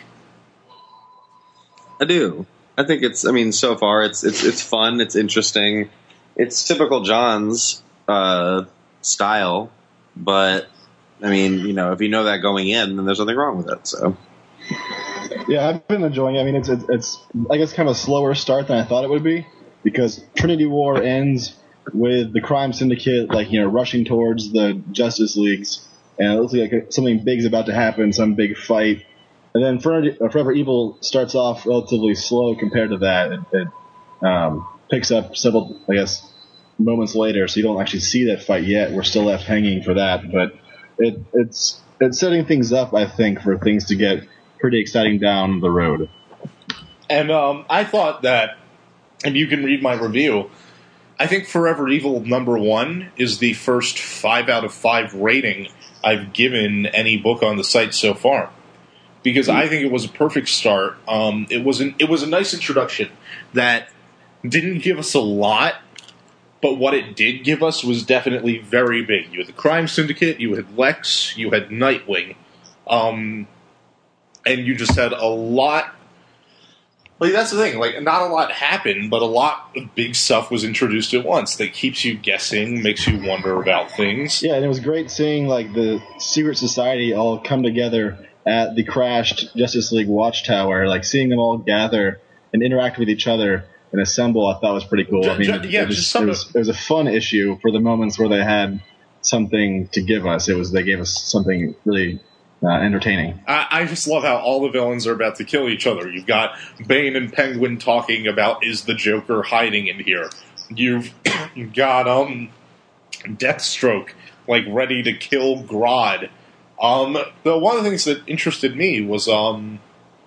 I do. I think it's. I mean, so far it's it's it's fun. It's interesting. It's typical John's uh, style, but I mean, you know, if you know that going in, then there's nothing wrong with it. So. Yeah, I've been enjoying it. I mean, it's, it's, it's, I guess, kind of a slower start than I thought it would be, because Trinity War ends with the crime syndicate, like, you know, rushing towards the Justice Leagues, and it looks like something big's about to happen, some big fight. And then Forever, Forever Evil starts off relatively slow compared to that. It, it um, picks up several, I guess, moments later, so you don't actually see that fight yet. We're still left hanging for that, but it, it's it's setting things up, I think, for things to get pretty exciting down the road. And um, I thought that, and you can read my review, I think Forever Evil number one is the first five out of five rating I've given any book on the site so far. Because I think it was a perfect start. Um, it was an, it was a nice introduction that didn't give us a lot, but what it did give us was definitely very big. You had the Crime Syndicate, you had Lex, you had Nightwing, um, and you just had a lot. Like, that's the thing. Like, not a lot happened, but a lot of big stuff was introduced at once that keeps you guessing, makes you wonder about things. Yeah, and it was great seeing, like, the secret society all come together at the crashed Justice League Watchtower. Like, seeing them all gather and interact with each other and assemble, I thought was pretty cool. I mean, Ju- it, yeah, it, was, just some it, was, it was a fun issue for the moments where they had something to give us. It was they gave us something really uh, entertaining. I, I just love how all the villains are about to kill each other. You've got Bane and Penguin talking about, is the Joker hiding in here? You've got um Deathstroke, like, ready to kill Grodd. Um, the one of the things that interested me was um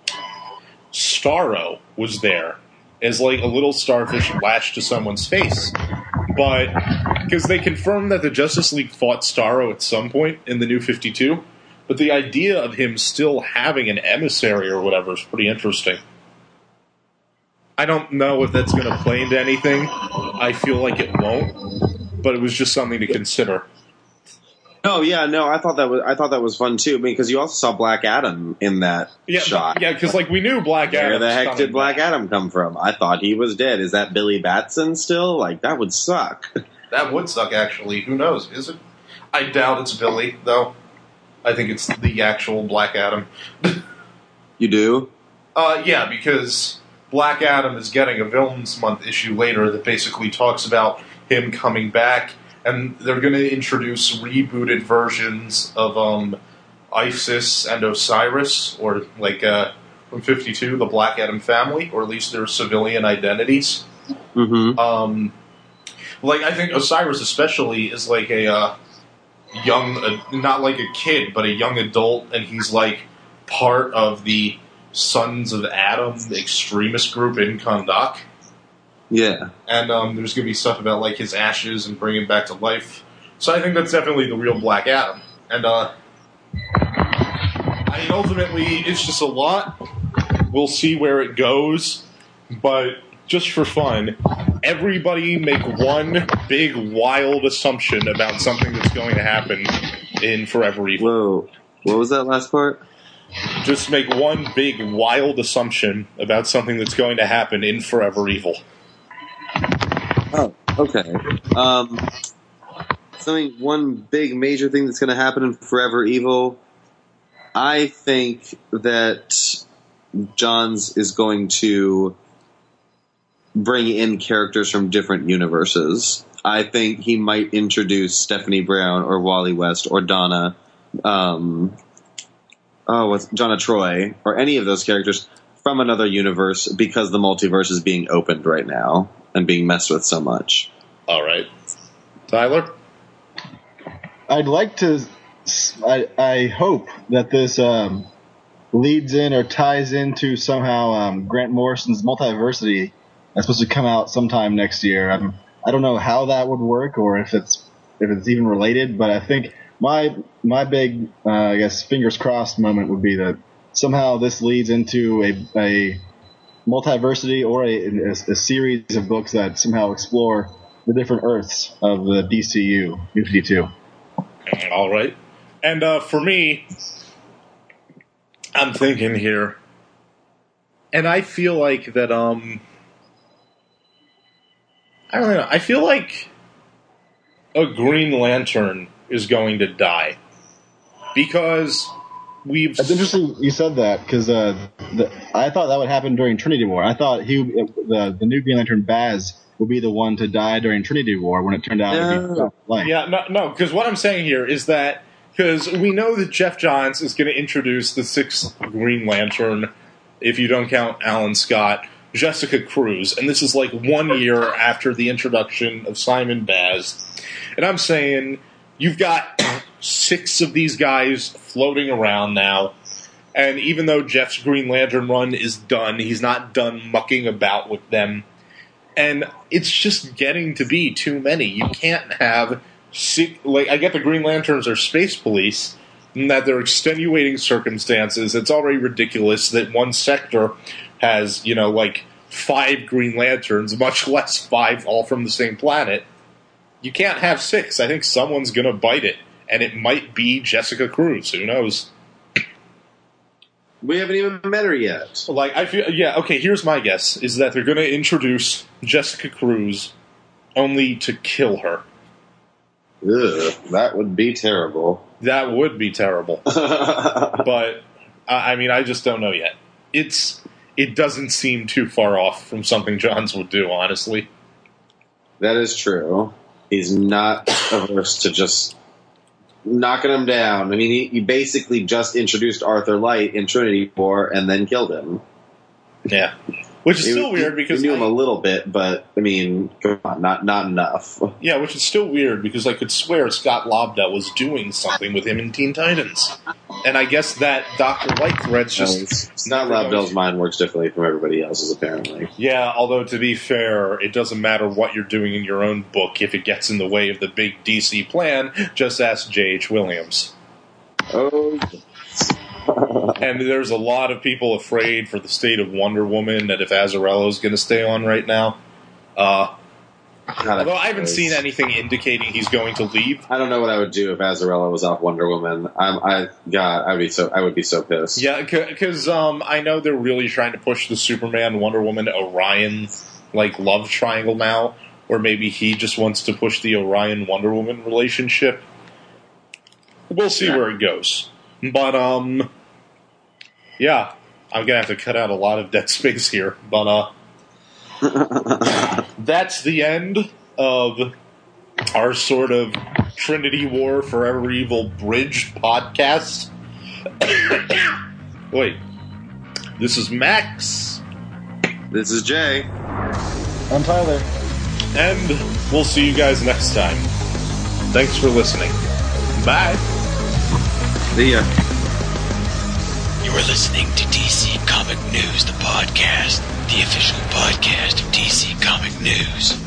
Starro was there as, like, a little starfish lashed to someone's face. But, because they confirmed that the Justice League fought Starro at some point in the New fifty-two, but the idea of him still having an emissary or whatever is pretty interesting. I don't know if that's going to play into anything. I feel like it won't, but it was just something to consider. Oh yeah, no, I thought that was I thought that was fun too, because you also saw Black Adam in that Yeah, shot. yeah, because, like, we knew Black Adam. Where the was heck coming did Black back. Adam come from? I thought he was dead. Is that Billy Batson still? Like, that would suck. That would suck, actually. Who knows? Is it? I doubt it's Billy, though. I think it's the actual Black Adam. You do? Uh, yeah, because Black Adam is getting a Villains Month issue later that basically talks about him coming back, and they're going to introduce rebooted versions of um, Isis and Osiris, or, like, uh, from fifty-two, the Black Adam family, or at least their civilian identities. Mm-hmm. Um, like, I think Osiris especially is like a uh, young, uh, not like a kid, but a young adult, and he's like part of the Sons of Adam extremist group in Kahndaq. Yeah. And um, there's going to be stuff about, like, his ashes and bringing him back to life. So I think that's definitely the real Black Adam. And, uh, I mean, ultimately, it's just a lot. We'll see where it goes. But just for fun, everybody make one big, wild assumption about something that's going to happen in Forever Evil. Whoa. What was that last part? Just make one big, wild assumption about something that's going to happen in Forever Evil. Oh, okay. Um, something, one big major thing that's going to happen in Forever Evil, I think that Johns is going to bring in characters from different universes. I think he might introduce Stephanie Brown or Wally West or Donna, um, oh, what's Donna Troy, or any of those characters from another universe because the multiverse is being opened right now and being messed with so much. All right. Tyler? I'd like to, I, I hope that this um, leads in or ties into somehow um, Grant Morrison's Multiversity that's supposed to come out sometime next year. I'm, I don't know how that would work or if it's if it's even related, but I think my my big, uh, I guess, fingers crossed moment would be that somehow this leads into a, a multiversity or a, a, a series of books that somehow explore the different Earths of the D C U, New fifty-two. All right. And uh, for me, I'm thinking here, and I feel like that, um, I don't know, I feel like a Green Lantern is going to die. Because we've... It's interesting you said that, because uh, I thought that would happen during Trinity War. I thought he, the, the new Green Lantern, Baz, would be the one to die during Trinity War when it turned out to be light. Yeah, no, no, because what I'm saying here is that, because we know that Jeff Johns is going to introduce the sixth Green Lantern, if you don't count Alan Scott, Jessica Cruz, and this is like one year after the introduction of Simon Baz. And I'm saying, you've got six of these guys floating around now, and even though Jeff's Green Lantern run is done, he's not done mucking about with them. And it's just getting to be too many. You can't have six, like, I get the Green Lanterns are space police, and that they're extenuating circumstances. It's already ridiculous that one sector has, you know, like five Green Lanterns, much less five all from the same planet. You can't have six. I think someone's going to bite it, and it might be Jessica Cruz. Who knows? We haven't even met her yet. Like, I feel, yeah, okay, here's my guess, is that they're going to introduce Jessica Cruz only to kill her. Ugh, that would be terrible. That would be terrible. But, uh, I mean, I just don't know yet. It's, it doesn't seem too far off from something Johns would do, honestly. That is true. He's not averse to just knocking him down. I mean, he, he basically just introduced Arthur Light in Trinity War and then killed him. Yeah. Which is He- still weird he- because we knew him I- a little bit, but I mean, come on, not not enough. Yeah, which is still weird because I could swear Scott Lobdell was doing something with him in Teen Titans. And I guess that Doctor Light thread's just... Scott Lobdell's mind works differently from everybody else's, apparently. Yeah, although to be fair, it doesn't matter what you're doing in your own book if it gets in the way of the big D C plan. Just ask J H. Williams. Oh, And there's a lot of people afraid for the state of Wonder Woman that if Azzarello's going to stay on right now. Uh, God, although I haven't seen anything indicating he's going to leave. I don't know what I would do if Azzarello was off Wonder Woman. I'm, I God, I'd be so I would be so pissed. Yeah, because um, I know they're really trying to push the Superman, Wonder Woman, Orion like love triangle now, or maybe he just wants to push the Orion Wonder Woman relationship. We'll see Yeah. where it goes. But um, yeah, I'm gonna have to cut out a lot of dead space here. But uh, that's the end of our sort of Trinity War Forever Evil Bridge podcast. Wait, this is Max, This is Jay. I'm Tyler. and we'll see you guys next time. Thanks for listening. Bye. See ya. You are listening to D C Comic News, the podcast, the official podcast of D C Comic News.